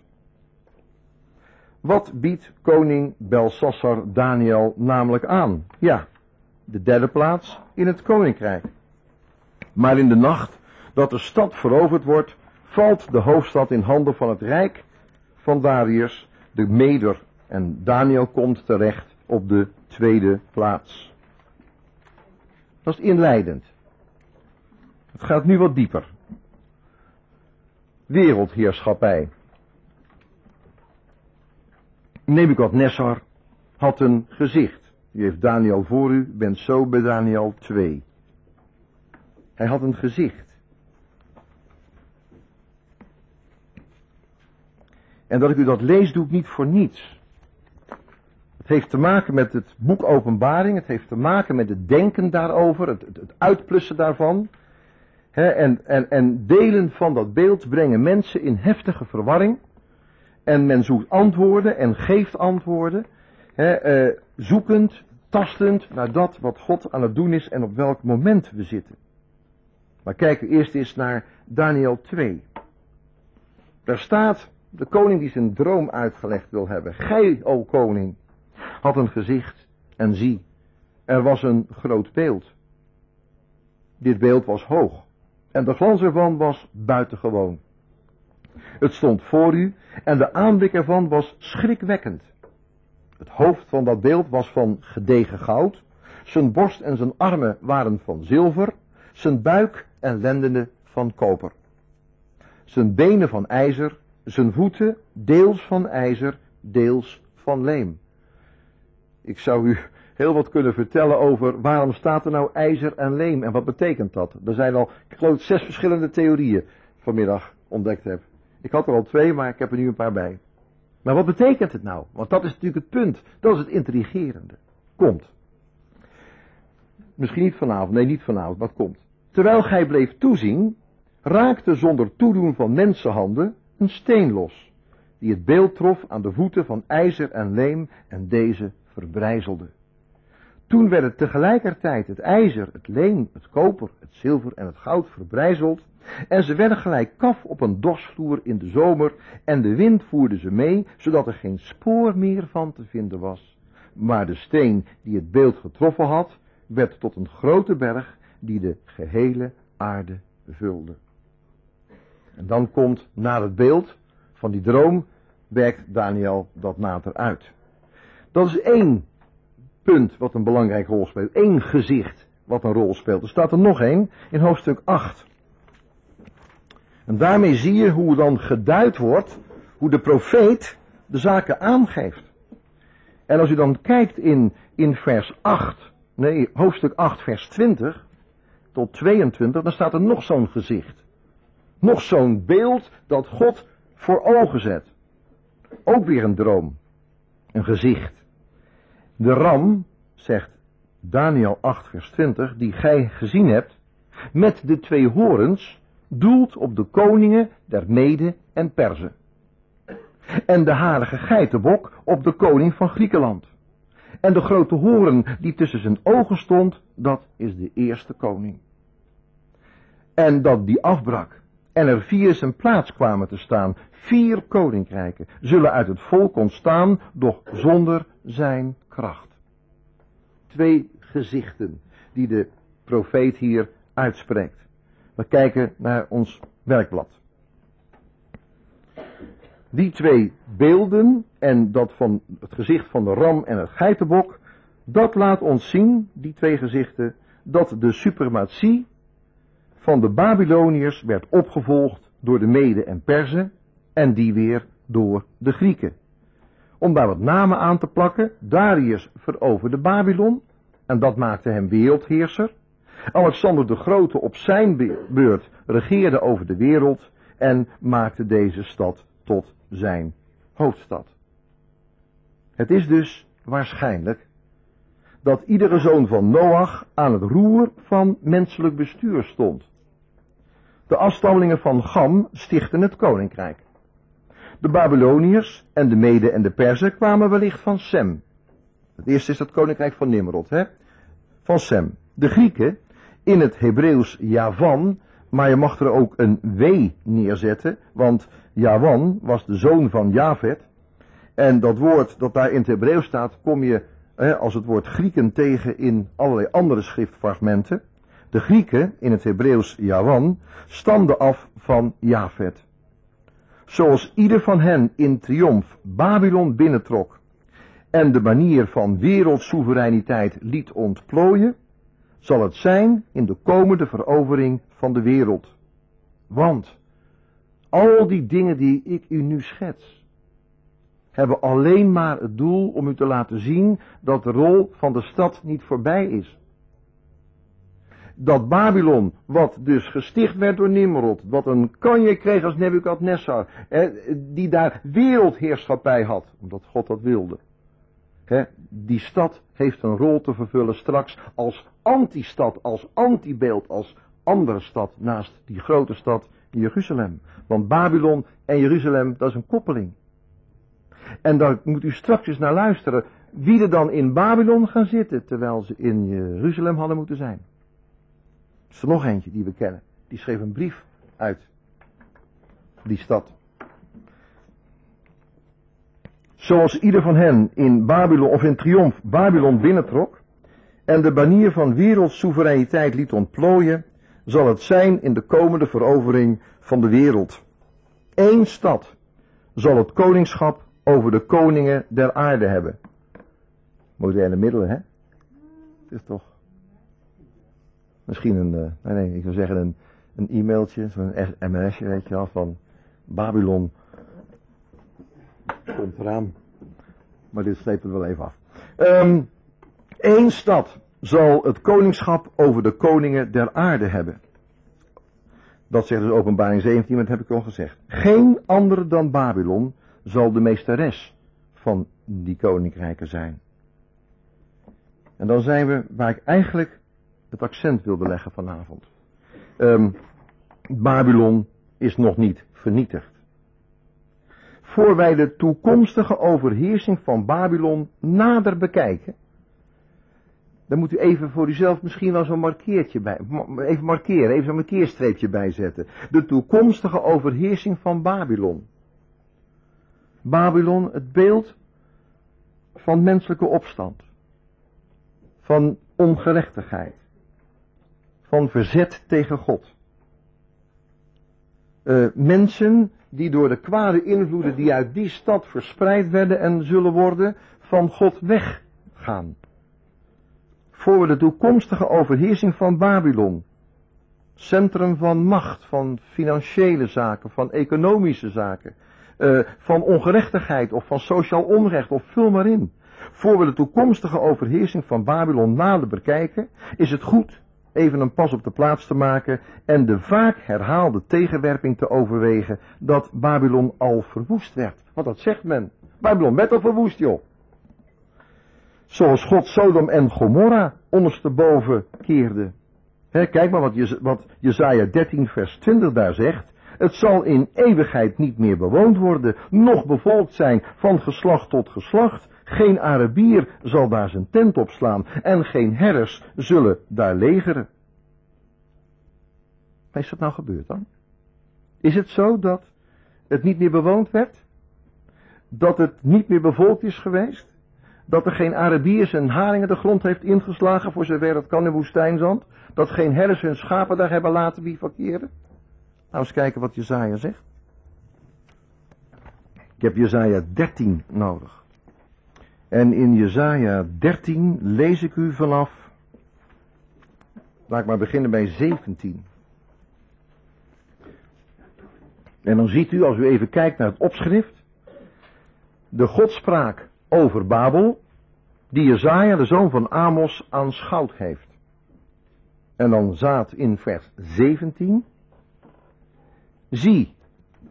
Wat biedt koning Belshazzar Daniel namelijk aan? Ja, de derde plaats in het koninkrijk. Maar in de nacht dat de stad veroverd wordt, valt de hoofdstad in handen van het rijk van Darius, de Meder. En Daniel komt terecht op de tweede plaats. Dat is inleidend. Het gaat nu wat dieper. Wereldheerschappij. Nebukadnessar had een gezicht. U heeft Daniel voor u, bent zo bij Daniel twee. Hij had een gezicht. En dat ik u dat lees, doe ik niet voor niets. Het heeft te maken met het boek Openbaring, het heeft te maken met het denken daarover, het, het, het uitplussen daarvan. He, en, en, en delen van dat beeld brengen mensen in heftige verwarring. En men zoekt antwoorden en geeft antwoorden, he, uh, zoekend, tastend naar dat wat God aan het doen is en op welk moment we zitten. Maar kijken we eerst eens naar Daniel twee. Daar staat de koning die zijn droom uitgelegd wil hebben. Gij, o koning, had een gezicht en zie, er was een groot beeld. Dit beeld was hoog en de glans ervan was buitengewoon. Het stond voor u en de aanblik ervan was schrikwekkend. Het hoofd van dat beeld was van gedegen goud, zijn borst en zijn armen waren van zilver, zijn buik en lendenen van koper. Zijn benen van ijzer, zijn voeten deels van ijzer, deels van leem. Ik zou u heel wat kunnen vertellen over waarom staat er nou ijzer en leem en wat betekent dat. Er zijn al, ik geloof, zes verschillende theorieën vanmiddag ontdekt heb. Ik had er al twee, maar ik heb er nu een paar bij. Maar wat betekent het nou? Want dat is natuurlijk het punt. Dat is het intrigerende. Komt. Misschien niet vanavond. Nee, niet vanavond. Wat komt? Terwijl gij bleef toezien, raakte zonder toedoen van mensenhanden een steen los, die het beeld trof aan de voeten van ijzer en leem en deze verbrijzelde. Toen werden tegelijkertijd het ijzer, het leem, het koper, het zilver en het goud verbrijzeld en ze werden gelijk kaf op een dorsvloer in de zomer en de wind voerde ze mee, zodat er geen spoor meer van te vinden was. Maar de steen die het beeld getroffen had, werd tot een grote berg die de gehele aarde vulde. En dan komt naar het beeld van die droom, werkt Daniel dat nader uit. Dat is één punt wat een belangrijke rol speelt. Eén gezicht wat een rol speelt. Er staat er nog één in hoofdstuk acht. En daarmee zie je hoe dan geduid wordt, hoe de profeet de zaken aangeeft. En als u dan kijkt in, in vers acht, nee, hoofdstuk acht, vers twintig tot tweeëntwintig, dan staat er nog zo'n gezicht. Nog zo'n beeld dat God voor ogen zet. Ook weer een droom. Een gezicht. De ram, zegt Daniel acht, vers twintig, die gij gezien hebt, met de twee horens, doelt op de koningen der Mede en Perzen. En de harige geitenbok op de koning van Griekenland. En de grote hoorn die tussen zijn ogen stond, dat is de eerste koning. En dat die afbrak. En er vier zijn plaats kwamen te staan. Vier koninkrijken zullen uit het volk ontstaan, doch zonder zijn kracht. Twee gezichten die de profeet hier uitspreekt. We kijken naar ons werkblad. Die twee beelden en dat van het gezicht van de ram en het geitenbok, dat laat ons zien, die twee gezichten, dat de suprematie van de Babyloniërs werd opgevolgd door de Mede en Perzen en die weer door de Grieken. Om daar wat namen aan te plakken, Darius veroverde Babylon en dat maakte hem wereldheerser. Alexander de Grote op zijn beurt regeerde over de wereld en maakte deze stad tot zijn hoofdstad. Het is dus waarschijnlijk dat iedere zoon van Noach aan het roer van menselijk bestuur stond. De afstammelingen van Gam stichtten het koninkrijk. De Babyloniërs en de Mede en de Perzen kwamen wellicht van Sem. Het eerste is het koninkrijk van Nimrod, hè? Van Sem. De Grieken, in het Hebreeuws Javan, maar je mag er ook een W neerzetten, want Javan was de zoon van Javet. En dat woord dat daar in het Hebreeuws staat, kom je hè, als het woord Grieken tegen in allerlei andere schriftfragmenten. De Grieken, in het Hebreeuws Javan, stamden af van Javet. Zoals ieder van hen in triomf Babylon binnentrok en de manier van wereldsoevereiniteit liet ontplooien, zal het zijn in de komende verovering van de wereld. Want al die dingen die ik u nu schets, hebben alleen maar het doel om u te laten zien dat de rol van de stad niet voorbij is. Dat Babylon, wat dus gesticht werd door Nimrod, wat een kanje kreeg als Nebukadnessar, die daar wereldheerschappij had, omdat God dat wilde. Die stad heeft een rol te vervullen straks als antistad, als antibeeld, als andere stad naast die grote stad Jeruzalem. Want Babylon en Jeruzalem, dat is een koppeling. En daar moet u straks eens naar luisteren wie er dan in Babylon gaan zitten, terwijl ze in Jeruzalem hadden moeten zijn. Er is er nog eentje die we kennen. Die schreef een brief uit die stad. Zoals ieder van hen in Babylon of in triomf Babylon binnentrok en de banier van wereldsoevereiniteit liet ontplooien, zal het zijn in de komende verovering van de wereld. Eén stad zal het koningschap over de koningen der aarde hebben. Moderne middelen, hè? Het is toch misschien een, uh, nee, nee, ik zou zeggen een, een e-mailtje, zo'n M S'je, weet je wel, van Babylon komt eraan. Maar dit slepen we wel even af. Um, Eén stad zal het koningschap over de koningen der aarde hebben. Dat zegt dus Openbaring zeventien, maar dat heb ik al gezegd. Geen andere dan Babylon zal de meesteres van die koninkrijken zijn. En dan zijn we waar ik eigenlijk het accent wilde leggen vanavond. Um, Babylon is nog niet vernietigd. Voor wij de toekomstige overheersing van Babylon nader bekijken, dan moet u even voor uzelf misschien wel zo'n markeertje bij, even markeren, even zo'n markeerstreepje bijzetten. De toekomstige overheersing van Babylon. Babylon, het beeld van menselijke opstand, van ongerechtigheid, van verzet tegen God. Uh, mensen die door de kwade invloeden die uit die stad verspreid werden en zullen worden, van God weggaan. Voor we de toekomstige overheersing van Babylon, centrum van macht, van financiële zaken, van economische zaken, uh, van ongerechtigheid of van sociaal onrecht, of vul maar in. Voor we de toekomstige overheersing van Babylon nader bekijken, is het goed even een pas op de plaats te maken en de vaak herhaalde tegenwerping te overwegen dat Babylon al verwoest werd. Want dat zegt men. Babylon werd al verwoest, joh. Zoals God Sodom en Gomorra ondersteboven keerde. He, kijk maar wat, Je, wat Jesaja dertien vers twintig daar zegt. Het zal in eeuwigheid niet meer bewoond worden, noch bevolkt zijn van geslacht tot geslacht. Geen Arabier zal daar zijn tent opslaan en geen herders zullen daar legeren. Wat is dat nou gebeurd dan? Is het zo dat het niet meer bewoond werd? Dat het niet meer bevolkt is geweest? Dat er geen Arabier zijn haringen de grond heeft ingeslagen voor zover dat kan in woestijnzand? Dat geen herders hun schapen daar hebben laten bivakeren? Nou eens kijken wat Jesaja zegt. Ik heb Jesaja dertien nodig. En in Jesaja dertien lees ik u vanaf, laat ik maar beginnen bij zeventien. En dan ziet u, als u even kijkt naar het opschrift, de godspraak over Babel, die Jesaja, de zoon van Amos, aanschouwd heeft. En dan staat in vers zeventien, zie,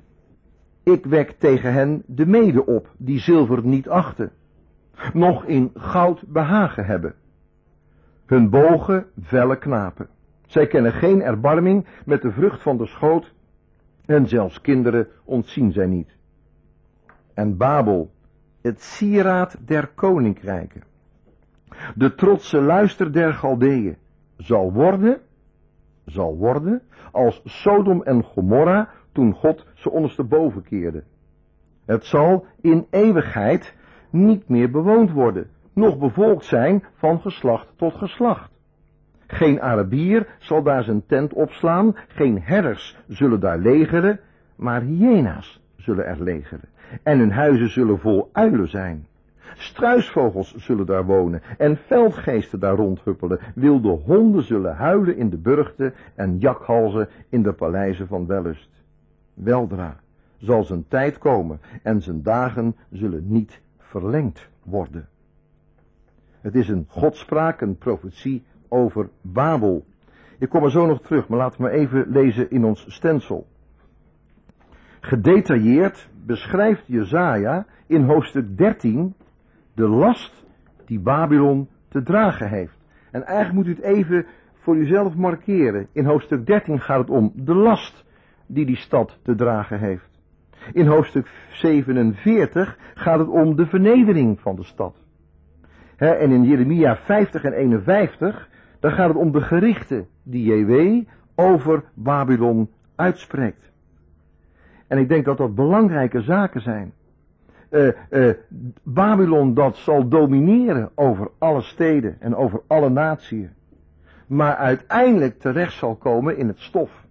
ik wek tegen hen de mede op, die zilver niet achten, nog in goud behagen hebben. Hun bogen velle knapen. Zij kennen geen erbarming met de vrucht van de schoot, en zelfs kinderen ontzien zij niet. En Babel, het sieraad der koninkrijken, de trotse luister der Galdeeën, zal worden, zal worden, als Sodom en Gomorra, toen God ze ondersteboven keerde. Het zal in eeuwigheid niet meer bewoond worden, noch bevolkt zijn van geslacht tot geslacht. Geen Arabier zal daar zijn tent opslaan, geen herders zullen daar legeren, maar hyena's zullen er legeren. En hun huizen zullen vol uilen zijn. Struisvogels zullen daar wonen en veldgeesten daar rondhuppelen. Wilde honden zullen huilen in de burchten en jakhalzen in de paleizen van wellust. Weldra zal zijn tijd komen en zijn dagen zullen niet verlengd worden. Het is een godspraak, een profetie over Babel. Ik kom er zo nog terug, maar laten we maar even lezen in ons stencil. Gedetailleerd beschrijft Jesaja in hoofdstuk dertien de last die Babylon te dragen heeft. En eigenlijk moet u het even voor uzelf markeren. In hoofdstuk dertien gaat het om de last die die stad te dragen heeft. In hoofdstuk zevenenveertig gaat het om de vernedering van de stad. He, en in Jeremia vijftig en eenenvijftig, daar gaat het om de gerichten die J W over Babylon uitspreekt. En ik denk dat dat belangrijke zaken zijn. Uh, uh, Babylon dat zal domineren over alle steden en over alle natieën. Maar uiteindelijk terecht zal komen in het stof.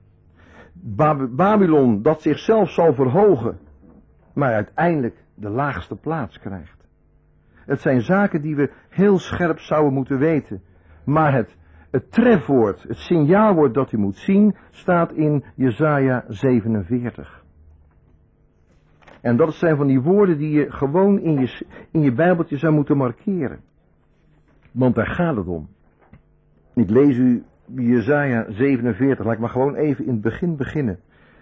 Bab- Babylon dat zichzelf zal verhogen, maar uiteindelijk de laagste plaats krijgt. Het zijn zaken die we heel scherp zouden moeten weten. Maar het, het trefwoord, het signaalwoord dat u moet zien, staat in Jesaja zevenenveertig. En dat zijn van die woorden die je gewoon in je, in je Bijbeltje zou moeten markeren. Want daar gaat het om. Ik lees u Jesaja zevenenveertig, laat ik maar gewoon even in het begin beginnen.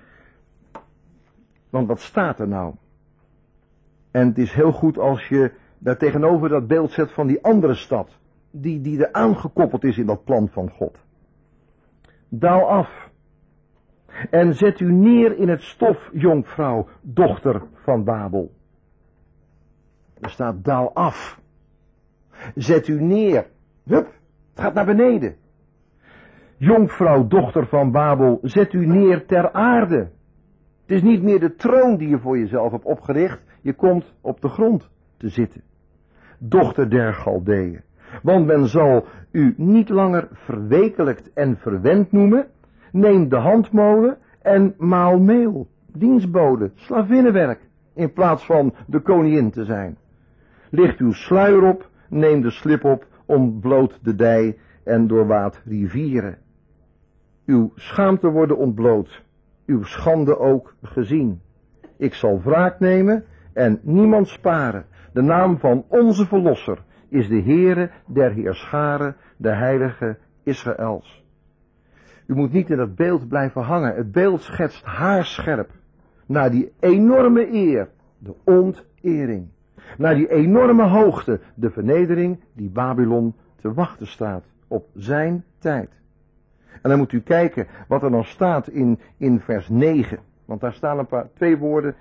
Want wat staat er nou? En het is heel goed als je daar tegenover dat beeld zet van die andere stad, die, die er aangekoppeld is in dat plan van God. Daal af. En zet u neer in het stof, jonkvrouw, dochter van Babel. Er staat daal af. Zet u neer. Hup, het gaat naar beneden. Jonkvrouw, dochter van Babel, zet u neer ter aarde. Het is niet meer de troon die je voor jezelf hebt opgericht. Je komt op de grond te zitten. Dochter der Galdeeën. Want men zal u niet langer verwekelijkt en verwend noemen. Neem de handmolen en maal meel. Dienstbode, slavinnenwerk. In plaats van de koningin te zijn. Licht uw sluier op, neem de slip op, ontbloot de dij en doorwaad rivieren. Uw schaamte worden ontbloot, uw schande ook gezien. Ik zal wraak nemen en niemand sparen. De naam van onze Verlosser is de Heere der Heerscharen, de Heilige Israëls. U moet niet in dat beeld blijven hangen. Het beeld schetst haarscherp naar die enorme eer, de ontering. Naar die enorme hoogte, de vernedering die Babylon te wachten staat op zijn tijd. En dan moet u kijken wat er dan staat in, in vers negen. Want daar staan een paar, twee woorden.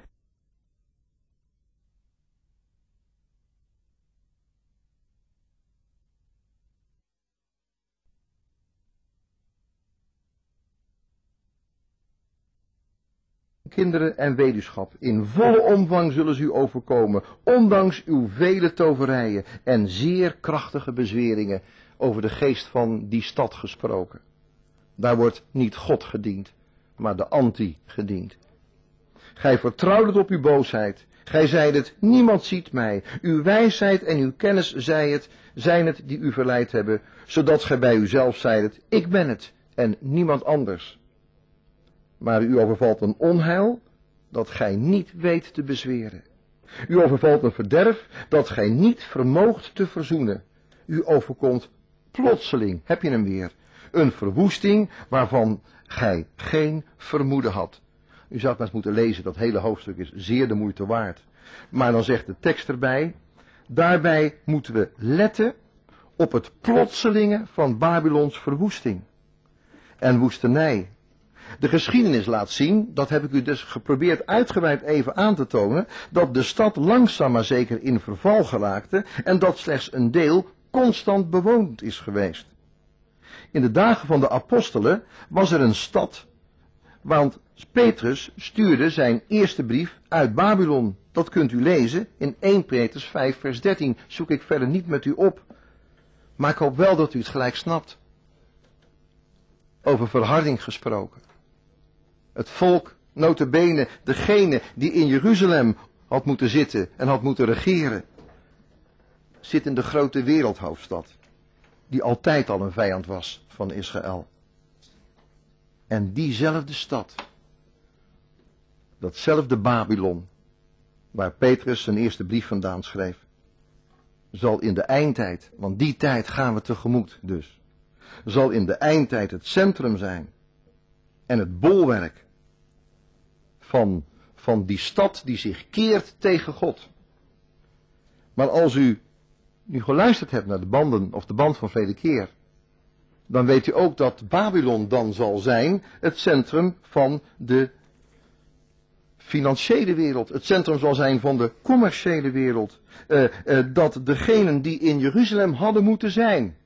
Kinderen en weduwschap, in volle omvang zullen ze u overkomen, ondanks uw vele toverijen en zeer krachtige bezweringen over de geest van die stad gesproken. Daar wordt niet God gediend, maar de anti gediend. Gij vertrouwdet op uw boosheid, gij zeidet, niemand ziet mij, uw wijsheid en uw kennis zij het, zijn het die u verleid hebben, zodat gij bij uzelf zeidet, ik ben het en niemand anders. Maar u overvalt een onheil dat gij niet weet te bezweren. U overvalt een verderf dat gij niet vermoogt te verzoenen. U overkomt plotseling, heb je hem weer, een verwoesting waarvan gij geen vermoeden had. U zou het maar eens moeten lezen, dat hele hoofdstuk is zeer de moeite waard. Maar dan zegt de tekst erbij, daarbij moeten we letten op het plotselinge van Babylons verwoesting en woestenij. De geschiedenis laat zien, dat heb ik u dus geprobeerd uitgebreid even aan te tonen, dat de stad langzaam maar zeker in verval geraakte en dat slechts een deel constant bewoond is geweest. In de dagen van de apostelen was er een stad, want Petrus stuurde zijn eerste brief uit Babylon. Dat kunt u lezen in eerste Petrus vijf vers dertien, zoek ik verder niet met u op. Maar ik hoop wel dat u het gelijk snapt. Over verharding gesproken. Het volk, nota bene, degene die in Jeruzalem had moeten zitten en had moeten regeren, zit in de grote wereldhoofdstad, die altijd al een vijand was van Israël. En diezelfde stad, datzelfde Babylon, waar Petrus zijn eerste brief vandaan schreef, zal in de eindtijd, want die tijd gaan we tegemoet dus, zal in de eindtijd het centrum zijn en het bolwerk van, van die stad die zich keert tegen God. Maar als u nu geluisterd hebt naar de banden of de band van vele keer, dan weet u ook dat Babylon dan zal zijn het centrum van de financiële wereld. Het centrum zal zijn van de commerciële wereld. Uh, uh, dat degenen die in Jeruzalem hadden moeten zijn,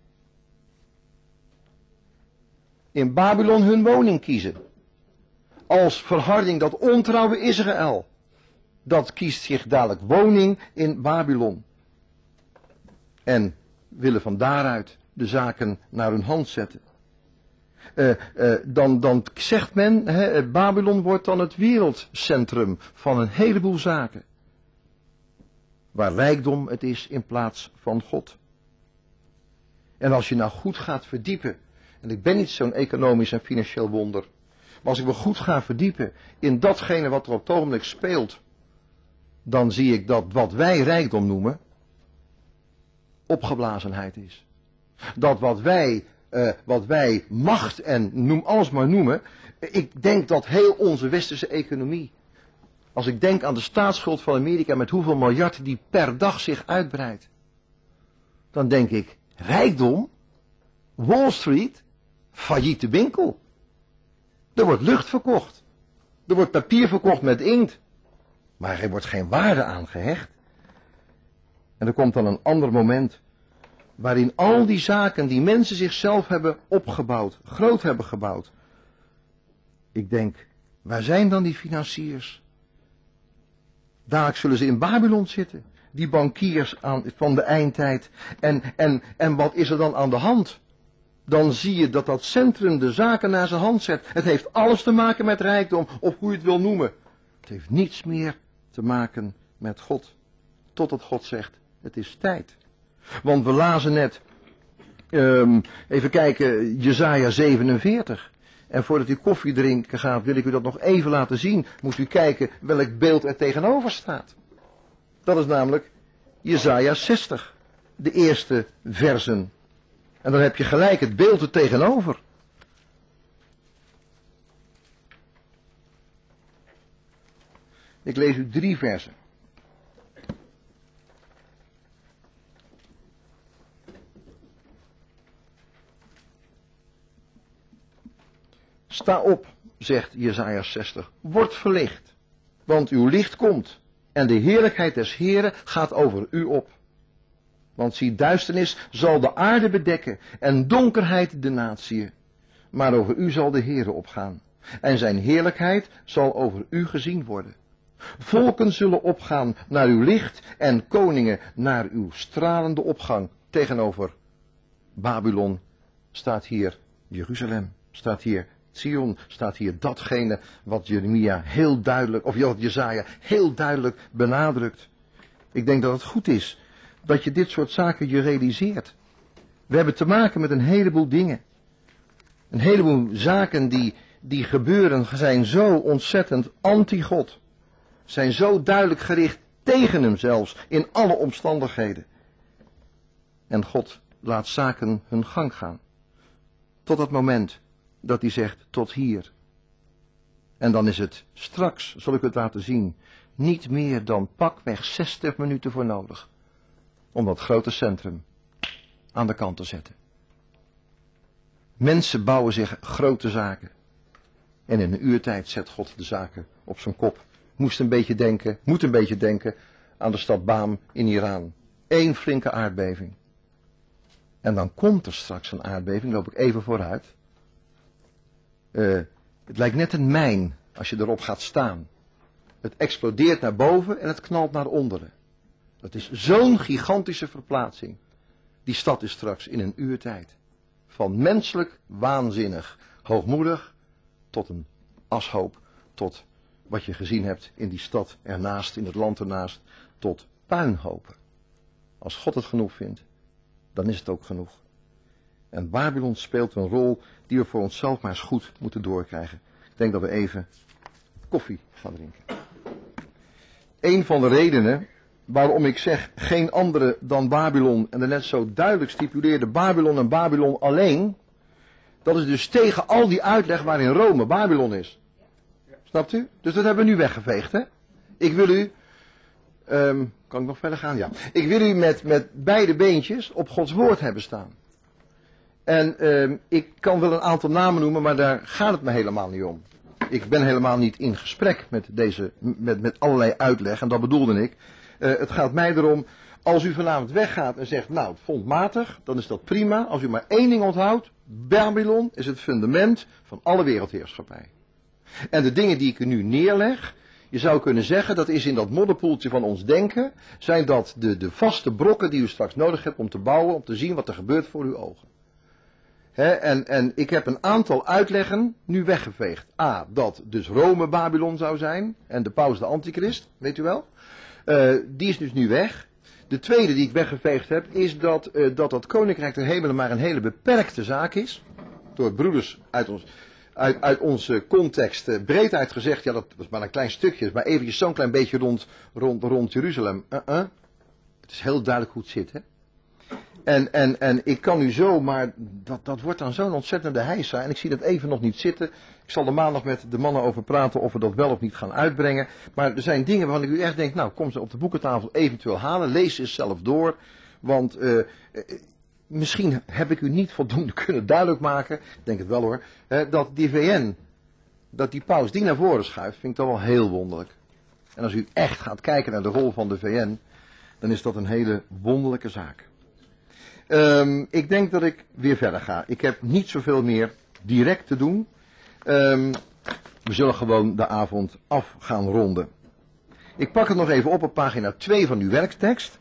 in Babylon hun woning kiezen. Als verharding dat ontrouwe Israël. Dat kiest zich dadelijk woning in Babylon. En willen van daaruit de zaken naar hun hand zetten. Uh, uh, dan, dan zegt men, he, Babylon wordt dan het wereldcentrum van een heleboel zaken. Waar rijkdom het is in plaats van God. En als je nou goed gaat verdiepen, en ik ben niet zo'n economisch en financieel wonder, maar als ik me goed ga verdiepen in datgene wat er op het ogenblik speelt, dan zie ik dat wat wij rijkdom noemen, opgeblazenheid is. Dat wat wij, uh, wat wij macht en noem alles maar noemen, ik denk dat heel onze westerse economie, als ik denk aan de staatsschuld van Amerika met hoeveel miljard die per dag zich uitbreidt, dan denk ik, rijkdom, Wall Street, failliete winkel. Er wordt lucht verkocht. Er wordt papier verkocht met inkt. Maar er wordt geen waarde aan gehecht. En er komt dan een ander moment, waarin al die zaken die mensen zichzelf hebben opgebouwd, groot hebben gebouwd. Ik denk, waar zijn dan die financiers? Dadelijk zullen ze in Babylon zitten, die bankiers aan, van de eindtijd. En, en, en wat is er dan aan de hand? Dan zie je dat dat centrum de zaken naar zijn hand zet. Het heeft alles te maken met rijkdom, of hoe je het wil noemen. Het heeft niets meer te maken met God. Totdat God zegt, Het is tijd. Want we lazen net, um, even kijken, Jesaja zevenenveertig. En voordat u koffie drinken gaat, wil ik u dat nog even laten zien. Moet u kijken welk beeld er tegenover staat. Dat is namelijk Jesaja zestig. De eerste versen. En dan heb je gelijk het beeld er tegenover. Ik lees u drie versen. Sta op, zegt Jesaja zestig, word verlicht, want uw licht komt en de heerlijkheid des Heeren gaat over u op. Want zie, duisternis zal de aarde bedekken en donkerheid de natieën, maar over u zal de Heere opgaan en zijn heerlijkheid zal over u gezien worden. Volken zullen opgaan naar uw licht en koningen naar uw stralende opgang. Tegenover Babylon staat hier Jeruzalem, staat hier Sion, staat hier datgene wat Jeremia heel duidelijk, of wat Jesaja heel duidelijk benadrukt. Ik denk dat het goed is dat je dit soort zaken je realiseert. We hebben te maken met een heleboel dingen. Een heleboel zaken die, die gebeuren zijn zo ontzettend anti-God. Zijn zo duidelijk gericht tegen hem zelfs, in alle omstandigheden. En God laat zaken hun gang gaan. Tot het moment dat hij zegt, tot hier. En dan is het straks, zal ik het laten zien, niet meer dan pakweg zestig minuten voor nodig. Om dat grote centrum aan de kant te zetten. Mensen bouwen zich grote zaken. En in een uurtijd zet God de zaken op zijn kop. Moest een beetje denken, moet een beetje denken aan de stad Baam in Iran. Eén flinke aardbeving. En dan komt er straks een aardbeving, loop ik even vooruit. Uh, het lijkt net een mijn als je erop gaat staan. Het explodeert naar boven en het knalt naar onderen. Dat is zo'n gigantische verplaatsing. Die stad is straks in een uur tijd. Van menselijk waanzinnig, hoogmoedig, tot een ashoop, tot wat je gezien hebt in die stad ernaast, in het land ernaast, tot puinhopen. Als God het genoeg vindt, dan is het ook genoeg. En Babylon speelt een rol die we voor onszelf maar eens goed moeten doorkrijgen. Ik denk dat we even koffie gaan drinken. Een van de redenen waarom ik zeg geen andere dan Babylon en er net zo duidelijk stipuleerde Babylon en Babylon alleen, dat is dus tegen al die uitleg waarin Rome Babylon is. Snapt u? Dus dat hebben we nu weggeveegd, hè? Ik wil u, um, kan ik nog verder gaan? Ja. Ik wil u met, met beide beentjes op Gods woord hebben staan. En um, ik kan wel een aantal namen noemen, maar daar gaat het me helemaal niet om. Ik ben helemaal niet in gesprek met deze, met, met allerlei uitleg, en dat bedoelde ik. Uh, het gaat mij erom, als u vanavond weggaat en zegt, nou, het vond matig, dan is dat prima. Als u maar één ding onthoudt, Babylon is het fundament van alle wereldheerschappij. En de dingen die ik u nu neerleg, je zou kunnen zeggen, dat is in dat modderpoeltje van ons denken, zijn dat de, de vaste brokken die u straks nodig hebt om te bouwen, om te zien wat er gebeurt voor uw ogen. He, en, en ik heb een aantal uitleggen nu weggeveegd. A, dat dus Rome Babylon zou zijn en de paus de antichrist, weet u wel. Uh, die is dus nu weg. De tweede die ik weggeveegd heb is dat uh, dat, dat Koninkrijk der Hemelen maar een hele beperkte zaak is. Door broeders uit, ons, uit, uit onze context uh, breed uitgezegd, ja dat was maar een klein stukje, maar eventjes zo'n klein beetje rond, rond, rond Jeruzalem. Uh-uh. Het is heel duidelijk hoe het zit, hè. En, en, en ik kan u zo, maar dat, dat wordt dan zo'n ontzettende heisa. En ik zie dat even nog niet zitten. Ik zal er maandag met de mannen over praten of we dat wel of niet gaan uitbrengen. Maar er zijn dingen waarvan ik u echt denk, nou kom ze op de boekentafel eventueel halen. Lees ze zelf door. Want uh, misschien heb ik u niet voldoende kunnen duidelijk maken. Ik denk het wel hoor. Hè, dat die V N, dat die paus die naar voren schuift, vind ik toch wel heel wonderlijk. En als u echt gaat kijken naar de rol van de V N, dan is dat een hele wonderlijke zaak. Um, ik denk dat ik weer verder ga. Ik heb niet zoveel meer direct te doen. Um, we zullen gewoon de avond af gaan ronden. Ik pak het nog even op op pagina twee van uw werktekst.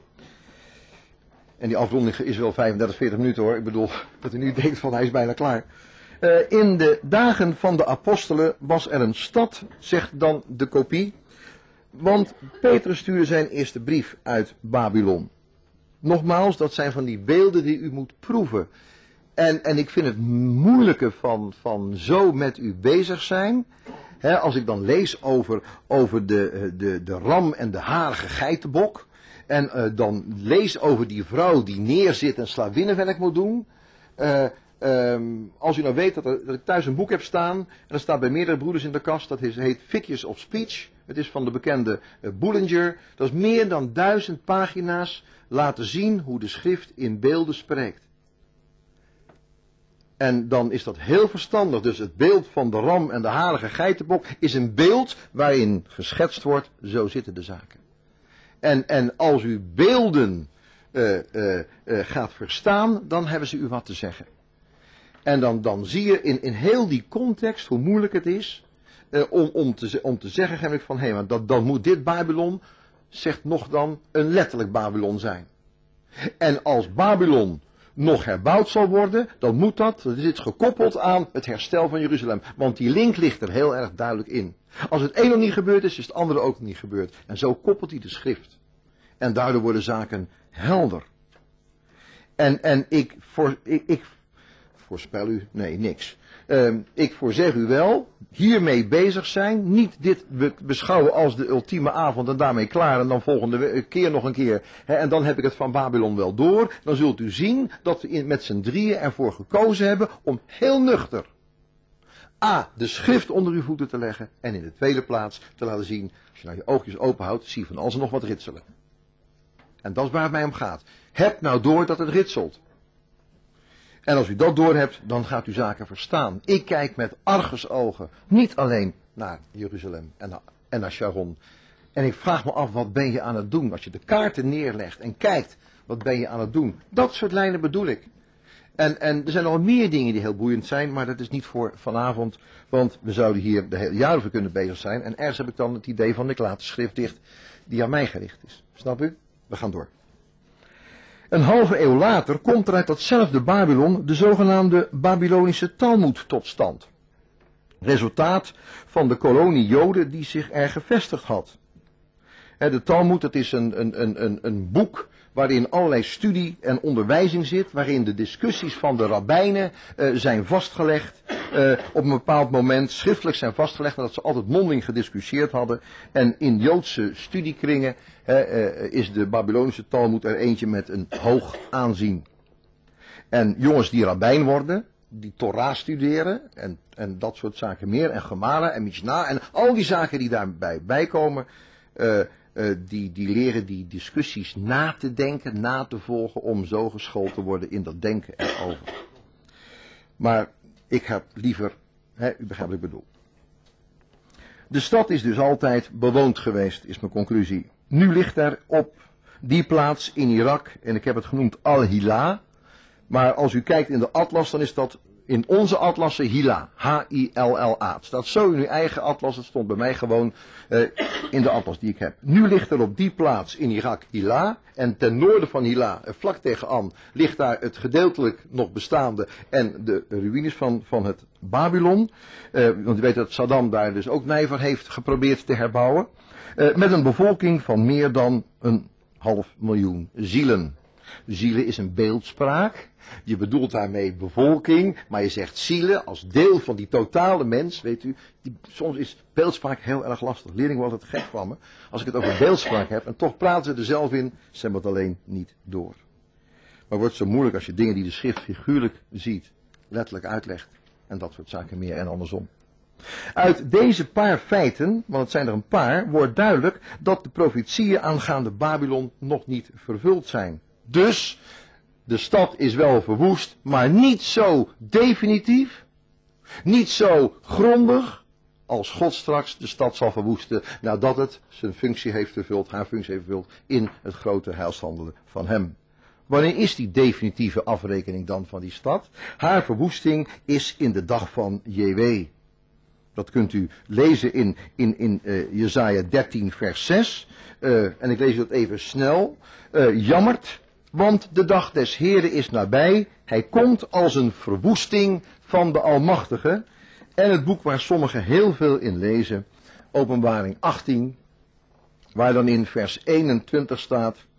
En die afronding is wel vijfendertig, veertig minuten hoor. Ik bedoel dat u nu denkt van hij is bijna klaar. Uh, in de dagen van de apostelen was er een stad, zegt dan de kopie. Want Petrus stuurde zijn eerste brief uit Babylon. Nogmaals, dat zijn van die beelden die u moet proeven. En, en ik vind het moeilijke van, van zo met u bezig zijn. Hè, als ik dan lees over, over de, de, de ram en de harige geitenbok. En uh, dan lees over die vrouw die neerzit en slavinnenwerk moet doen. Uh, um, als u nou weet dat, er, dat ik thuis een boek heb staan. En dat staat bij meerdere broeders in de kast. Dat is, heet Figures of Speech. Het is van de bekende uh, Bullinger. Dat is meer dan duizend pagina's laten zien hoe de schrift in beelden spreekt. En dan is dat heel verstandig. Dus het beeld van de ram en de harige geitenbok is een beeld waarin geschetst wordt, zo zitten de zaken. En, en als u beelden uh, uh, uh, gaat verstaan, dan hebben ze u wat te zeggen. En dan, dan zie je in, in heel die context hoe moeilijk het is uh, om, om, te, om te zeggen van, hé, maar dat, dan moet dit Babylon, zegt nog dan, een letterlijk Babylon zijn. En als Babylon nog herbouwd zal worden, dan moet dat, dat is gekoppeld aan het herstel van Jeruzalem. Want die link ligt er heel erg duidelijk in. Als het een nog niet gebeurd is, is het andere ook niet gebeurd. En zo koppelt hij de schrift. En daardoor worden zaken helder. En, en ik, voor, ik, ik voorspel u, nee, niks. Um, ik voorzeg u wel, hiermee bezig zijn, niet dit beschouwen als de ultieme avond en daarmee klaar en dan volgende keer nog een keer. Hè, en dan heb ik het van Babylon wel door. Dan zult u zien dat we in, met z'n drieën ervoor gekozen hebben om heel nuchter A, de schrift onder uw voeten te leggen en in de tweede plaats te laten zien, als je nou je oogjes open houdt, zie je van alles en nog wat ritselen. En dat is waar het mij om gaat. Heb nou door dat het ritselt. En als u dat doorhebt, dan gaat u zaken verstaan. Ik kijk met argusogen, niet alleen naar Jeruzalem en naar, en naar Sharon. En ik vraag me af, wat ben je aan het doen? Als je de kaarten neerlegt en kijkt, wat ben je aan het doen? Dat soort lijnen bedoel ik. En, en er zijn nog meer dingen die heel boeiend zijn, maar dat is niet voor vanavond. Want we zouden hier de hele jaar over kunnen bezig zijn. En ergens heb ik dan het idee van, ik laat de schrift dicht die aan mij gericht is. Snap u? We gaan door. Een halve eeuw later komt er uit datzelfde Babylon de zogenaamde Babylonische Talmoed tot stand. Resultaat van de kolonie Joden die zich er gevestigd had. De Talmoed, dat is een, een, een, een boek waarin allerlei studie en onderwijzing zit, waarin de discussies van de rabbijnen uh, zijn vastgelegd, uh, op een bepaald moment schriftelijk zijn vastgelegd, dat ze altijd mondeling gediscussieerd hadden. En in Joodse studiekringen uh, uh, is de Babylonische Talmoed er eentje met een hoog aanzien. En jongens die rabbijn worden, die Torah studeren en, en dat soort zaken meer, en Gemara en Mishnah en al die zaken die daarbij bijkomen, uh, Uh, die, die leren die discussies na te denken, na te volgen, om zo geschoold te worden in dat denken erover. Maar ik heb liever, hè, u begrijpt wat ik bedoel. De stad is dus altijd bewoond geweest, is mijn conclusie. Nu ligt er op die plaats in Irak, en ik heb het genoemd Al-Hila, maar als u kijkt in de atlas, dan is dat in onze atlassen Hila, H I L L A. Het staat zo in uw eigen atlas, het stond bij mij gewoon uh, in de atlas die ik heb. Nu ligt er op die plaats in Irak Hila, en ten noorden van Hila, uh, vlak tegenaan, ligt daar het gedeeltelijk nog bestaande en de ruïnes van, van het Babylon. Uh, want u weet dat Saddam daar dus ook nijver heeft geprobeerd te herbouwen. Uh, met een bevolking van meer dan een half miljoen zielen. Zielen is een beeldspraak. Je bedoelt daarmee bevolking, maar je zegt zielen als deel van die totale mens, weet u. Die, soms is beeldspraak heel erg lastig. Leerlingen worden het gek van me als ik het over beeldspraak heb en toch praten ze er zelf in, ze hebben het alleen niet door. Maar het wordt zo moeilijk als je dingen die de schrift figuurlijk ziet, letterlijk uitlegt en dat soort zaken meer en andersom. Uit deze paar feiten, want het zijn er een paar, wordt duidelijk dat de profetieën aangaande Babylon nog niet vervuld zijn. Dus de stad is wel verwoest, maar niet zo definitief, niet zo grondig, als God straks de stad zal verwoesten, nadat het zijn functie heeft vervuld, haar functie heeft vervuld, in het grote heilshandelen van hem. Wanneer is die definitieve afrekening dan van die stad? Haar verwoesting is in de dag van J W. Dat kunt u lezen in, in, in uh, Jesaja dertien vers zes, uh, en ik lees dat even snel. Uh, jammert, want de dag des Heeren is nabij, hij komt als een verwoesting van de Almachtige. En het boek waar sommigen heel veel in lezen, Openbaring achttien, waar dan in vers eenentwintig staat,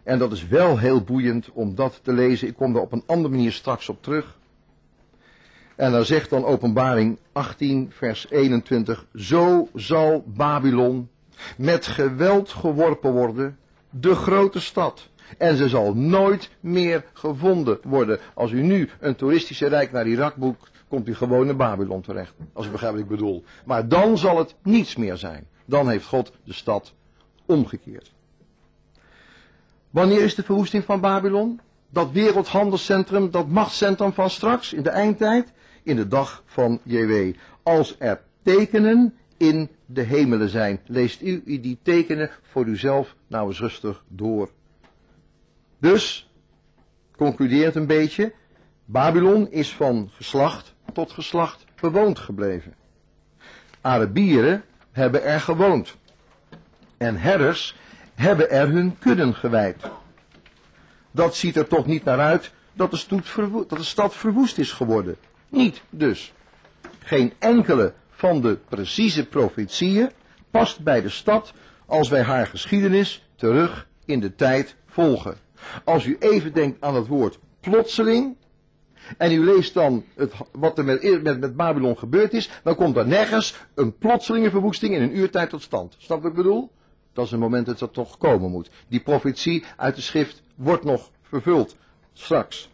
En dat is wel heel boeiend om dat te lezen. Ik kom daar op een andere manier straks op terug. En dan zegt dan Openbaring achttien vers eenentwintig. Zo zal Babylon met geweld geworpen worden, de grote stad. En ze zal nooit meer gevonden worden. Als u nu een toeristische reis naar Irak boekt, komt u gewoon in Babylon terecht. Als u begrijpt wat ik bedoel. Maar dan zal het niets meer zijn. Dan heeft God de stad omgekeerd. Wanneer is de verwoesting van Babylon? Dat wereldhandelscentrum, dat machtscentrum van straks, in de eindtijd? In de dag van J W. Als er tekenen in de hemelen zijn. Leest u die tekenen voor uzelf nou eens rustig door. Dus, concluderend een beetje, Babylon is van geslacht tot geslacht bewoond gebleven. Arabieren hebben er gewoond. En herders hebben er hun kudden gewijd. Dat ziet er toch niet naar uit dat de, stoet verwo- dat de stad verwoest is geworden. Niet dus. Geen enkele van de precieze profetieën past bij de stad als wij haar geschiedenis terug in de tijd volgen. Als u even denkt aan het woord plotseling, en u leest dan het, wat er met, met, met Babylon gebeurd is, dan komt er nergens een plotselinge verwoesting in een uurtijd tot stand. Snap wat ik bedoel? Dat is een moment dat dat toch komen moet. Die profetie uit de schrift wordt nog vervuld. Straks.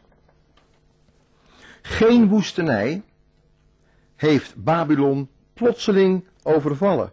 Geen woestenij heeft Babylon plotseling overvallen.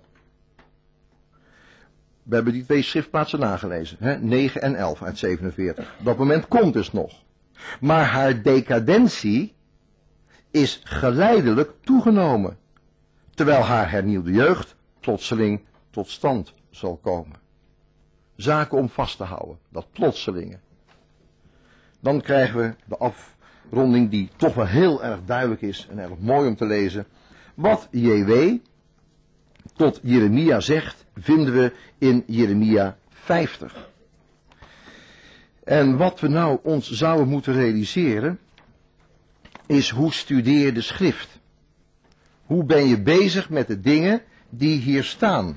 We hebben die twee schriftplaatsen nagelezen. Hè? negen en elf uit zevenenveertig. Dat moment komt dus nog. Maar haar decadentie is geleidelijk toegenomen. Terwijl haar hernieuwde jeugd plotseling tot stand zal komen. Zaken om vast te houden. Dat plotselinge. Dan krijgen we de afronding die toch wel heel erg duidelijk is en erg mooi om te lezen. Wat J W tot Jeremia zegt, vinden we in Jeremia vijftig. En wat we nou ons zouden moeten realiseren, is hoe studeer je de schrift? Hoe ben je bezig met de dingen die hier staan?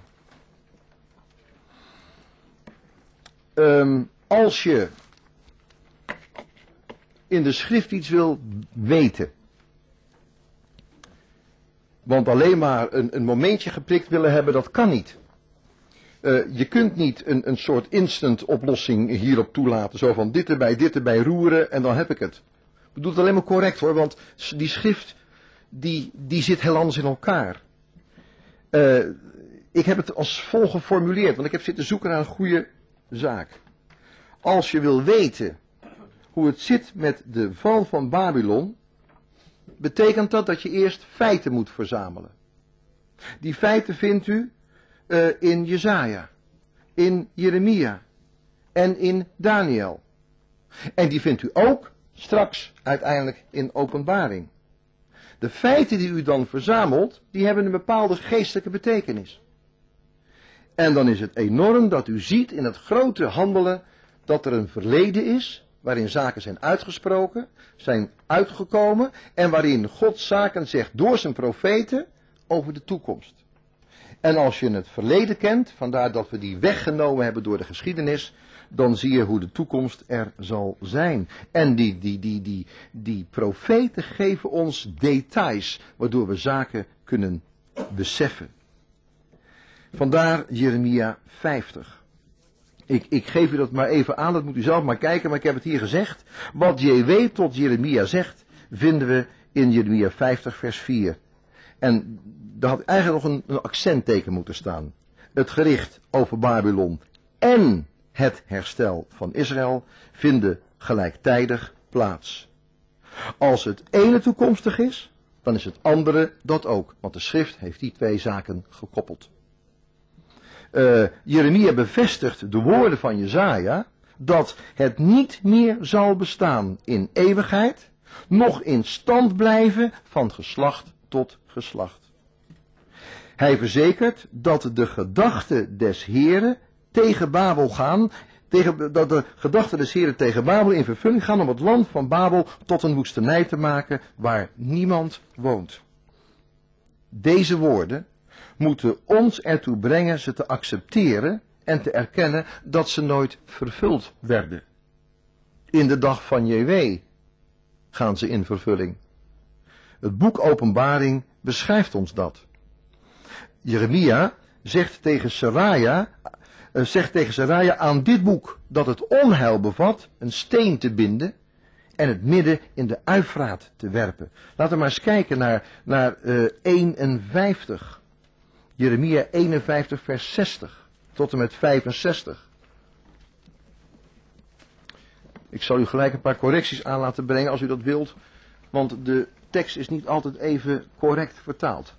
Um, als je in de schrift iets wil weten, want alleen maar een, een momentje geprikt willen hebben, dat kan niet. Uh, je kunt niet een, een soort instant oplossing hierop toelaten. Zo van dit erbij, dit erbij roeren en dan heb ik het. Ik bedoel het alleen maar correct hoor, want die schrift die, die zit heel anders in elkaar. Uh, ik heb het als volgt geformuleerd, want ik heb zitten zoeken naar een goede zaak. Als je wil weten hoe het zit met de val van Babylon, betekent dat dat je eerst feiten moet verzamelen. Die feiten vindt u uh, in Jesaja, in Jeremia en in Daniel. En die vindt u ook straks uiteindelijk in Openbaring. De feiten die u dan verzamelt, die hebben een bepaalde geestelijke betekenis. En dan is het enorm dat u ziet in het grote handelen dat er een verleden is, waarin zaken zijn uitgesproken, zijn uitgekomen en waarin God zaken zegt door zijn profeten over de toekomst. En als je het verleden kent, vandaar dat we die weggenomen hebben door de geschiedenis, dan zie je hoe de toekomst er zal zijn. En die, die, die, die, die profeten geven ons details, waardoor we zaken kunnen beseffen. Vandaar Jeremia vijftig. Ik, ik geef u dat maar even aan, dat moet u zelf maar kijken, maar ik heb het hier gezegd. Wat J W tot Jeremia zegt, vinden we in Jeremia vijftig vers vier. En daar had eigenlijk nog een, een accentteken moeten staan. Het gericht over Babylon en het herstel van Israël vinden gelijktijdig plaats. Als het ene toekomstig is, dan is het andere dat ook, want de schrift heeft die twee zaken gekoppeld. Uh, Jeremia bevestigt de woorden van Jesaja dat het niet meer zal bestaan in eeuwigheid, noch in stand blijven van geslacht tot geslacht. Hij verzekert dat de gedachten des Heren tegen Babel gaan, tegen, dat de gedachten des Heren tegen Babel in vervulling gaan om het land van Babel tot een woestenij te maken waar niemand woont. Deze woorden moeten ons ertoe brengen ze te accepteren en te erkennen dat ze nooit vervuld werden. In de dag van J W gaan ze in vervulling. Het boek Openbaring beschrijft ons dat. Jeremia zegt tegen Seraja, uh, zegt tegen Seraja aan dit boek dat het onheil bevat een steen te binden en het midden in de Uifraat te werpen. Laten we maar eens kijken naar, naar uh, eenenvijftig. Jeremia eenenvijftig vers zestig tot en met vijfenzestig. Ik zal u gelijk een paar correcties aan laten brengen als u dat wilt, want de tekst is niet altijd even correct vertaald.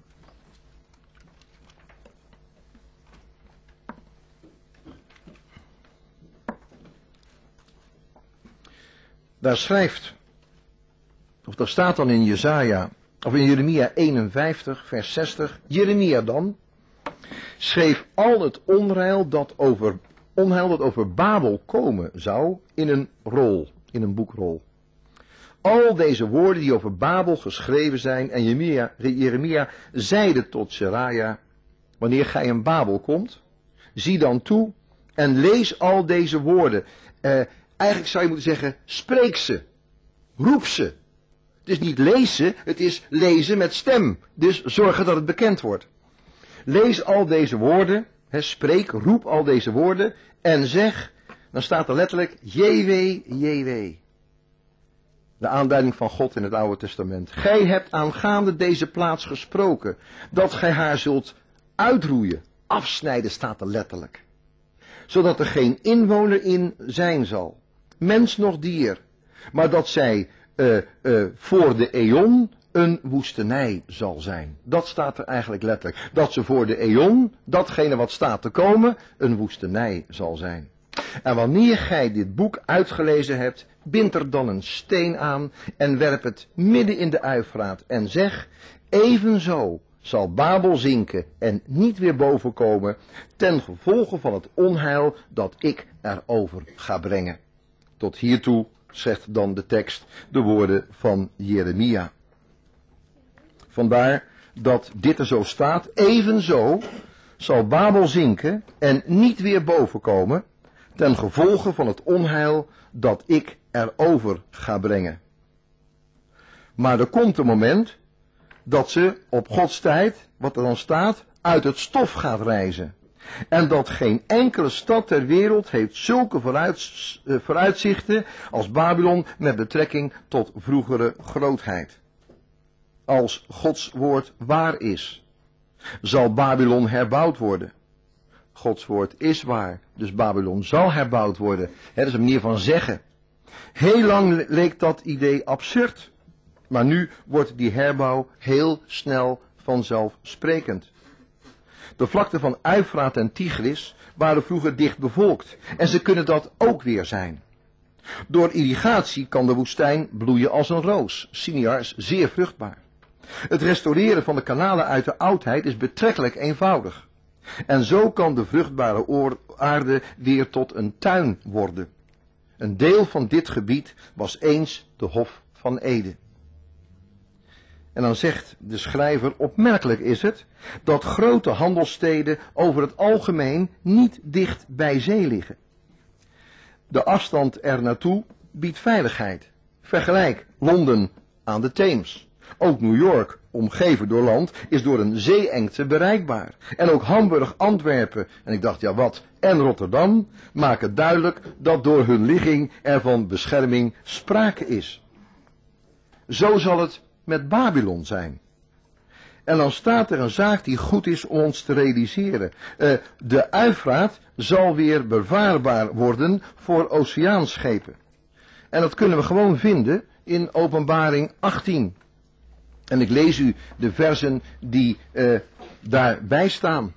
Daar schrijft, of daar staat dan in Jesaja, of in Jeremia eenenvijftig, vers zestig, Jeremia dan, schreef al het onheil dat over, onheil dat over Babel komen zou in een rol, in een boekrol. Al deze woorden die over Babel geschreven zijn, en Jeremia, Jeremia zeide tot Seraja, wanneer gij in Babel komt, zie dan toe en lees al deze woorden. Uh, Eigenlijk zou je moeten zeggen, spreek ze, roep ze. Het is niet lezen, het is lezen met stem. Dus zorgen dat het bekend wordt. Lees al deze woorden, he, spreek, roep al deze woorden en zeg, dan staat er letterlijk, J W, J W. De aanduiding van God in het Oude Testament. Gij hebt aangaande deze plaats gesproken, dat gij haar zult uitroeien. Afsnijden staat er letterlijk. Zodat er geen inwoner in zijn zal. Mens noch dier, maar dat zij uh, uh, voor de eon een woestenij zal zijn. Dat staat er eigenlijk letterlijk. Dat ze voor de eon, datgene wat staat te komen, een woestenij zal zijn. En wanneer gij dit boek uitgelezen hebt, bind er dan een steen aan en werp het midden in de Uifraat en zeg, evenzo zal Babel zinken en niet weer bovenkomen, ten gevolge van het onheil dat ik erover ga brengen. Tot hiertoe zegt dan de tekst de woorden van Jeremia. Vandaar dat dit er zo staat, evenzo zal Babel zinken en niet weer bovenkomen, ten gevolge van het onheil dat ik erover ga brengen. Maar er komt een moment dat ze op Gods tijd, wat er dan staat, uit het stof gaat rijzen. En dat geen enkele stad ter wereld heeft zulke vooruit, uh, vooruitzichten als Babylon met betrekking tot vroegere grootheid. Als Gods woord waar is, zal Babylon herbouwd worden. Gods woord is waar, dus Babylon zal herbouwd worden. Dat is een manier van zeggen. Heel lang leek dat idee absurd, maar nu wordt die herbouw heel snel vanzelfsprekend. De vlakten van Uifraat en Tigris waren vroeger dicht bevolkt en ze kunnen dat ook weer zijn. Door irrigatie kan de woestijn bloeien als een roos. Sinjar is zeer vruchtbaar. Het restaureren van de kanalen uit de oudheid is betrekkelijk eenvoudig. En zo kan de vruchtbare aarde weer tot een tuin worden. Een deel van dit gebied was eens de Hof van Eden. En dan zegt de schrijver, opmerkelijk is het, dat grote handelssteden over het algemeen niet dicht bij zee liggen. De afstand er naartoe biedt veiligheid. Vergelijk Londen aan de Theems. Ook New York, omgeven door land, is door een zeeengte bereikbaar. En ook Hamburg, Antwerpen, en ik dacht ja wat, en Rotterdam, maken duidelijk dat door hun ligging er van bescherming sprake is. Zo zal het met Babylon zijn. En dan staat er een zaak die goed is om ons te realiseren. Uh, de Uifraat zal weer bevaarbaar worden voor oceaanschepen. En dat kunnen we gewoon vinden in Openbaring achttien. En ik lees u de versen die uh, daarbij staan.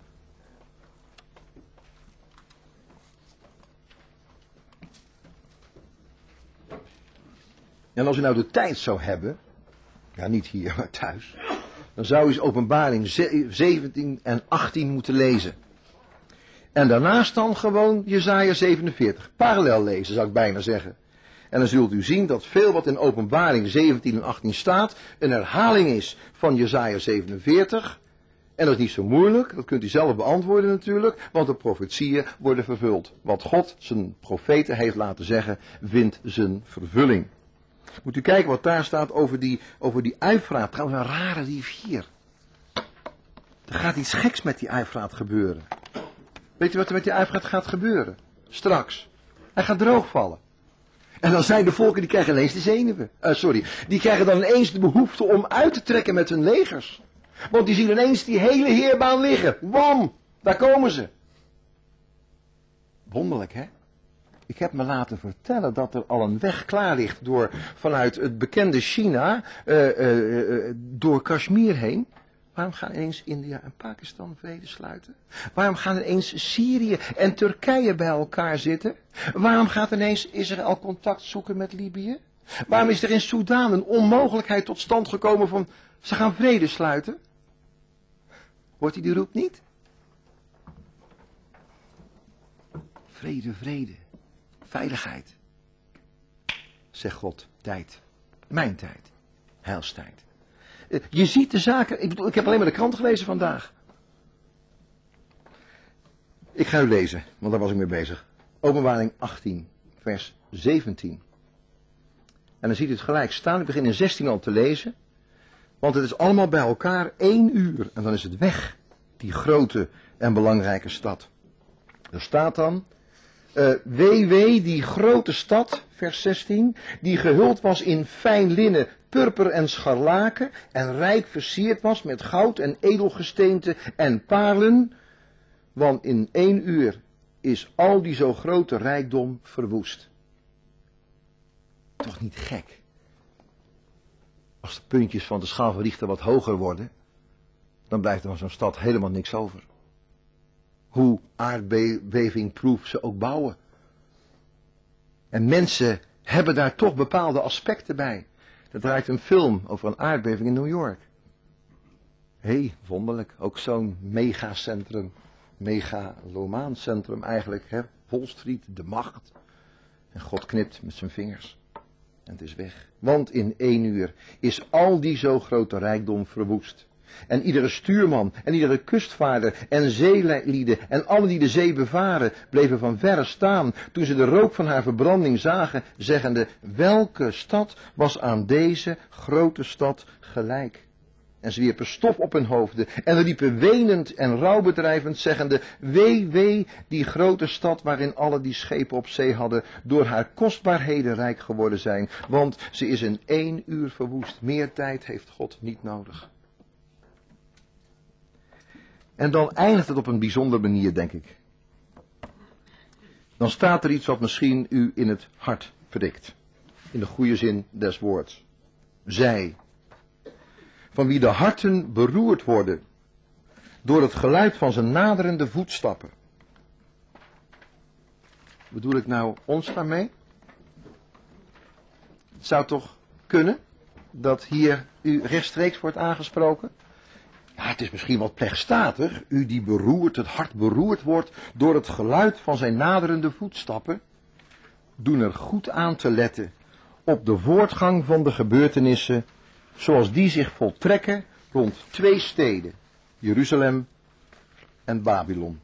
En als u nou de tijd zou hebben, ja niet hier, maar thuis, dan zou u eens Openbaring zeventien en achttien moeten lezen. En daarnaast dan gewoon Jesaja zevenenveertig. Parallel lezen, zou ik bijna zeggen. En dan zult u zien dat veel wat in Openbaring zeventien en achttien staat, een herhaling is van Jesaja zevenenveertig. En dat is niet zo moeilijk, dat kunt u zelf beantwoorden natuurlijk, want de profetieën worden vervuld. Wat God zijn profeten heeft laten zeggen, vindt zijn vervulling. Moet u kijken wat daar staat over die, over die Uifraat, trouwens een rare rivier. Er gaat iets geks met die Uifraat gebeuren. Weet u wat er met die Uifraat gaat gebeuren? Straks. Hij gaat droogvallen. En dan zijn de volken, die krijgen ineens de zenuwen. Uh, sorry, die krijgen dan ineens de behoefte om uit te trekken met hun legers. Want die zien ineens die hele heerbaan liggen. Wam, daar komen ze. Wonderlijk, hè? Ik heb me laten vertellen dat er al een weg klaar ligt door, vanuit het bekende China, uh, uh, uh, door Kashmir heen. Waarom gaan ineens India en Pakistan vrede sluiten? Waarom gaan ineens Syrië en Turkije bij elkaar zitten? Waarom gaat ineens Israël contact zoeken met Libië? Waarom is er in Soedan een onmogelijkheid tot stand gekomen van, ze gaan vrede sluiten? Hoort u die roep niet? Vrede, vrede. Veiligheid. Zegt God, tijd. Mijn tijd. Heilstijd. Je ziet de zaken, ik bedoel, ik heb alleen maar de krant gelezen vandaag. Ik ga u lezen, want daar was ik mee bezig. Openbaring achttien, vers zeventien. En dan ziet u het gelijk staan, ik begin in zestien al te lezen. Want het is allemaal bij elkaar één uur en dan is het weg, die grote en belangrijke stad. Er staat dan, uh, wee wee die grote stad, vers zestien, die gehuld was in fijn linnen, purper en scharlaken en rijk versierd was met goud en edelgesteente en parelen, want in één uur is al die zo grote rijkdom verwoest. Toch niet gek? Als de puntjes van de schaal van Richter wat hoger worden, dan blijft er van zo'n stad helemaal niks over. Hoe aardbevingproof ze ook bouwen. En mensen hebben daar toch bepaalde aspecten bij. Er draait een film over een aardbeving in New York. Hé, hey, wonderlijk. Ook zo'n megacentrum. Megalomaancentrum eigenlijk. Hè? Wall Street, de macht. En God knipt met zijn vingers. En het is weg. Want in één uur is al die zo grote rijkdom verwoest. En iedere stuurman en iedere kustvaarder en zeelieden en allen die de zee bevaren bleven van verre staan toen ze de rook van haar verbranding zagen, zeggende, welke stad was aan deze grote stad gelijk? En ze wierpen stof op hun hoofden en riepen wenend en rouwbedrijvend, zeggende, wee, wee, die grote stad waarin alle die schepen op zee hadden door haar kostbaarheden rijk geworden zijn, want ze is in één uur verwoest. Meer tijd heeft God niet nodig. En dan eindigt het op een bijzondere manier, denk ik. Dan staat er iets wat misschien u in het hart prikt. In de goede zin des woords. Zij, van wie de harten beroerd worden door het geluid van zijn naderende voetstappen. Bedoel ik nou ons daarmee? Het zou toch kunnen dat hier u rechtstreeks wordt aangesproken? Ja, het is misschien wat plechtstatig, u die beroerd, het hart beroerd wordt door het geluid van zijn naderende voetstappen, doen er goed aan te letten op de voortgang van de gebeurtenissen, zoals die zich voltrekken rond twee steden, Jeruzalem en Babylon.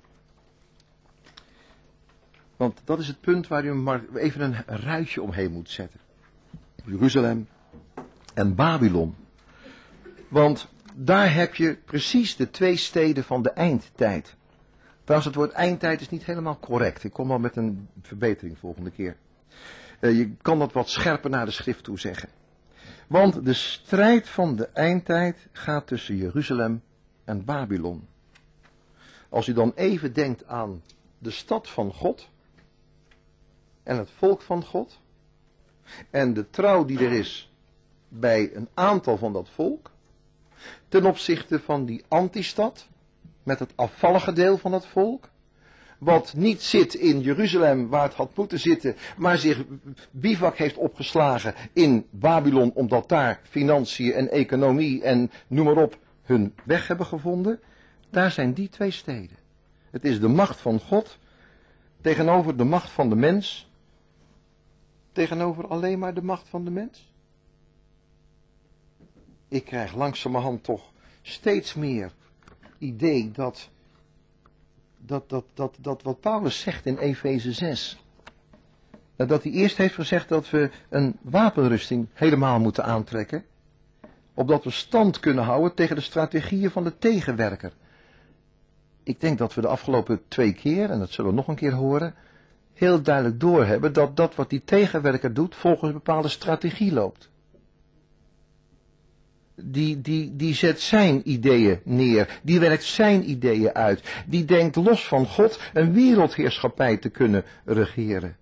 Want dat is het punt waar u maar even een ruitje omheen moet zetten. Jeruzalem en Babylon. Want daar heb je precies de twee steden van de eindtijd. Trouwens, het woord eindtijd is niet helemaal correct. Ik kom wel met een verbetering volgende keer. Uh, je kan dat wat scherper naar de schrift toe zeggen. Want de strijd van de eindtijd gaat tussen Jeruzalem en Babylon. Als u dan even denkt aan de stad van God en het volk van God en de trouw die er is bij een aantal van dat volk, ten opzichte van die antistad, met het afvallige deel van het volk, wat niet zit in Jeruzalem waar het had moeten zitten, maar zich bivak heeft opgeslagen in Babylon, omdat daar financiën en economie en noem maar op hun weg hebben gevonden, daar zijn die twee steden. Het is de macht van God tegenover de macht van de mens, tegenover alleen maar de macht van de mens. Ik krijg langzamerhand toch steeds meer idee dat, dat, dat, dat, dat wat Paulus zegt in Efeze zes, dat hij eerst heeft gezegd dat we een wapenrusting helemaal moeten aantrekken, opdat we stand kunnen houden tegen de strategieën van de tegenwerker. Ik denk dat we de afgelopen twee keer, en dat zullen we nog een keer horen, heel duidelijk doorhebben dat dat wat die tegenwerker doet volgens een bepaalde strategie loopt. Die, die, die zet zijn ideeën neer, die werkt zijn ideeën uit, die denkt los van God een wereldheerschappij te kunnen regeren.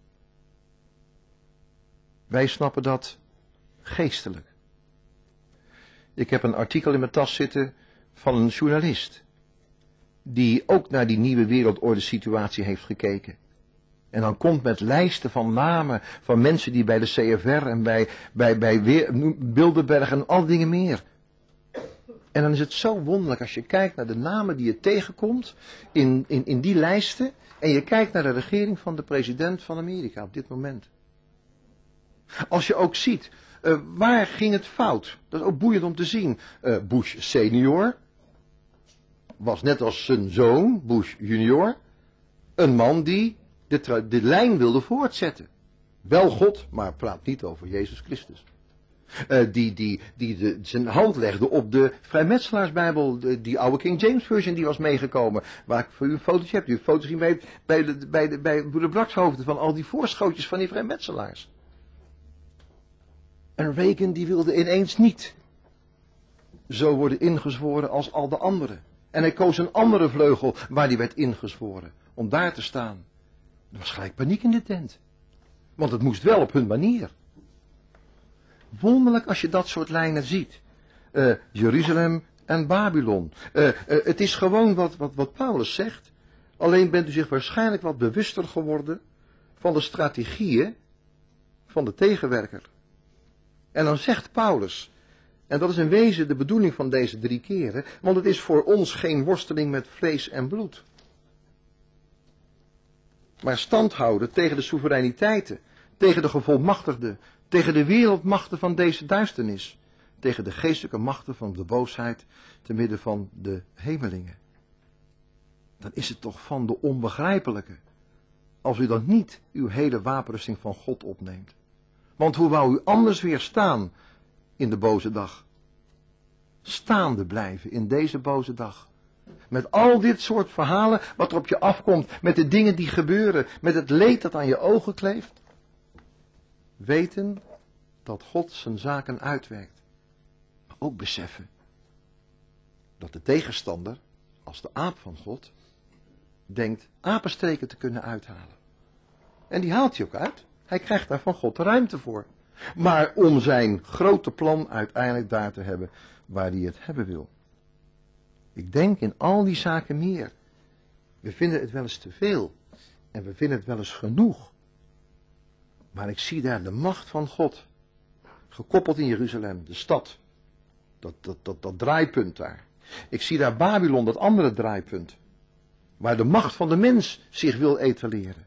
Wij snappen dat geestelijk. Ik heb een artikel in mijn tas zitten van een journalist, die ook naar die nieuwe wereldorde situatie heeft gekeken. En dan komt met lijsten van namen van mensen die bij de C F R en bij, bij, bij Bilderberg en al dingen meer. En dan is het zo wonderlijk als je kijkt naar de namen die je tegenkomt in, in, in die lijsten. En je kijkt naar de regering van de president van Amerika op dit moment. Als je ook ziet, uh, waar ging het fout? Dat is ook boeiend om te zien. Uh, Bush senior was net als zijn zoon, Bush junior, een man die de, de lijn wilde voortzetten. Wel God, maar praat niet over Jezus Christus. Uh, die die, die de, zijn hand legde op de vrijmetselaarsbijbel, de, die oude King James version die was meegekomen. Waar ik voor u een fotootje heb. U een foto zien bij, bij, de, bij, de, bij broeder Brakshoofden van al die voorschootjes van die vrijmetselaars. En Reagan die wilde ineens niet zo worden ingezworen als al de anderen. En hij koos een andere vleugel waar hij werd ingezworen. Om daar te staan. Er was gelijk paniek in de tent. Want het moest wel op hun manier. Wonderlijk als je dat soort lijnen ziet. Uh, Jeruzalem en Babylon. Uh, uh, het is gewoon wat, wat, wat Paulus zegt. Alleen bent u zich waarschijnlijk wat bewuster geworden van de strategieën van de tegenwerker. En dan zegt Paulus, en dat is in wezen de bedoeling van deze drie keren, want het is voor ons geen worsteling met vlees en bloed. Maar stand houden tegen de soevereiniteiten, tegen de gevolmachtigden, tegen de wereldmachten van deze duisternis, tegen de geestelijke machten van de boosheid te midden van de hemelingen. Dan is het toch van de onbegrijpelijke, als u dan niet uw hele wapenrusting van God opneemt. Want hoe wou u anders weer staan in de boze dag? Staande blijven in deze boze dag. Met al dit soort verhalen wat er op je afkomt, met de dingen die gebeuren, met het leed dat aan je ogen kleeft. Weten dat God zijn zaken uitwerkt. Maar ook beseffen dat de tegenstander, als de aap van God, denkt apenstreken te kunnen uithalen. En die haalt hij ook uit. Hij krijgt daar van God de ruimte voor. Maar om zijn grote plan uiteindelijk daar te hebben waar hij het hebben wil. Ik denk in al die zaken meer. We vinden het wel eens te veel. En we vinden het wel eens genoeg. Maar ik zie daar de macht van God. Gekoppeld in Jeruzalem, de stad. Dat, dat, dat, dat draaipunt daar. Ik zie daar Babylon, dat andere draaipunt. Waar de macht van de mens zich wil etaleren.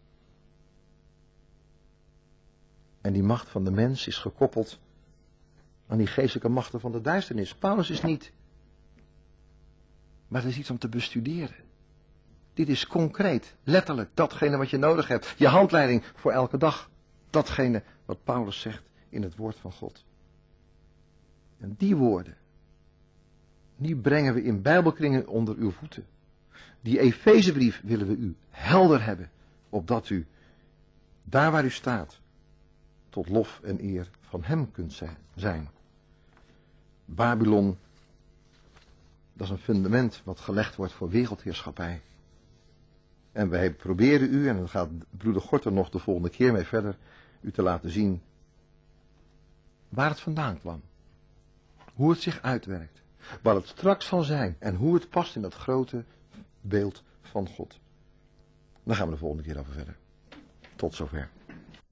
En die macht van de mens is gekoppeld aan die geestelijke machten van de duisternis. Paulus is niet. Maar het is iets om te bestuderen. Dit is concreet, letterlijk, datgene wat je nodig hebt. Je handleiding voor elke dag. Datgene wat Paulus zegt in het woord van God. En die woorden, die brengen we in Bijbelkringen onder uw voeten. Die Efezebrief willen we u helder hebben, opdat u, daar waar u staat, tot lof en eer van hem kunt zijn. Babylon, dat is een fundament wat gelegd wordt voor wereldheerschappij. En wij proberen u, en dan gaat broeder Gorter nog de volgende keer mee verder, u te laten zien waar het vandaan kwam. Hoe het zich uitwerkt. Waar het straks zal zijn en hoe het past in dat grote beeld van God. Daar gaan we de volgende keer over verder. Tot zover.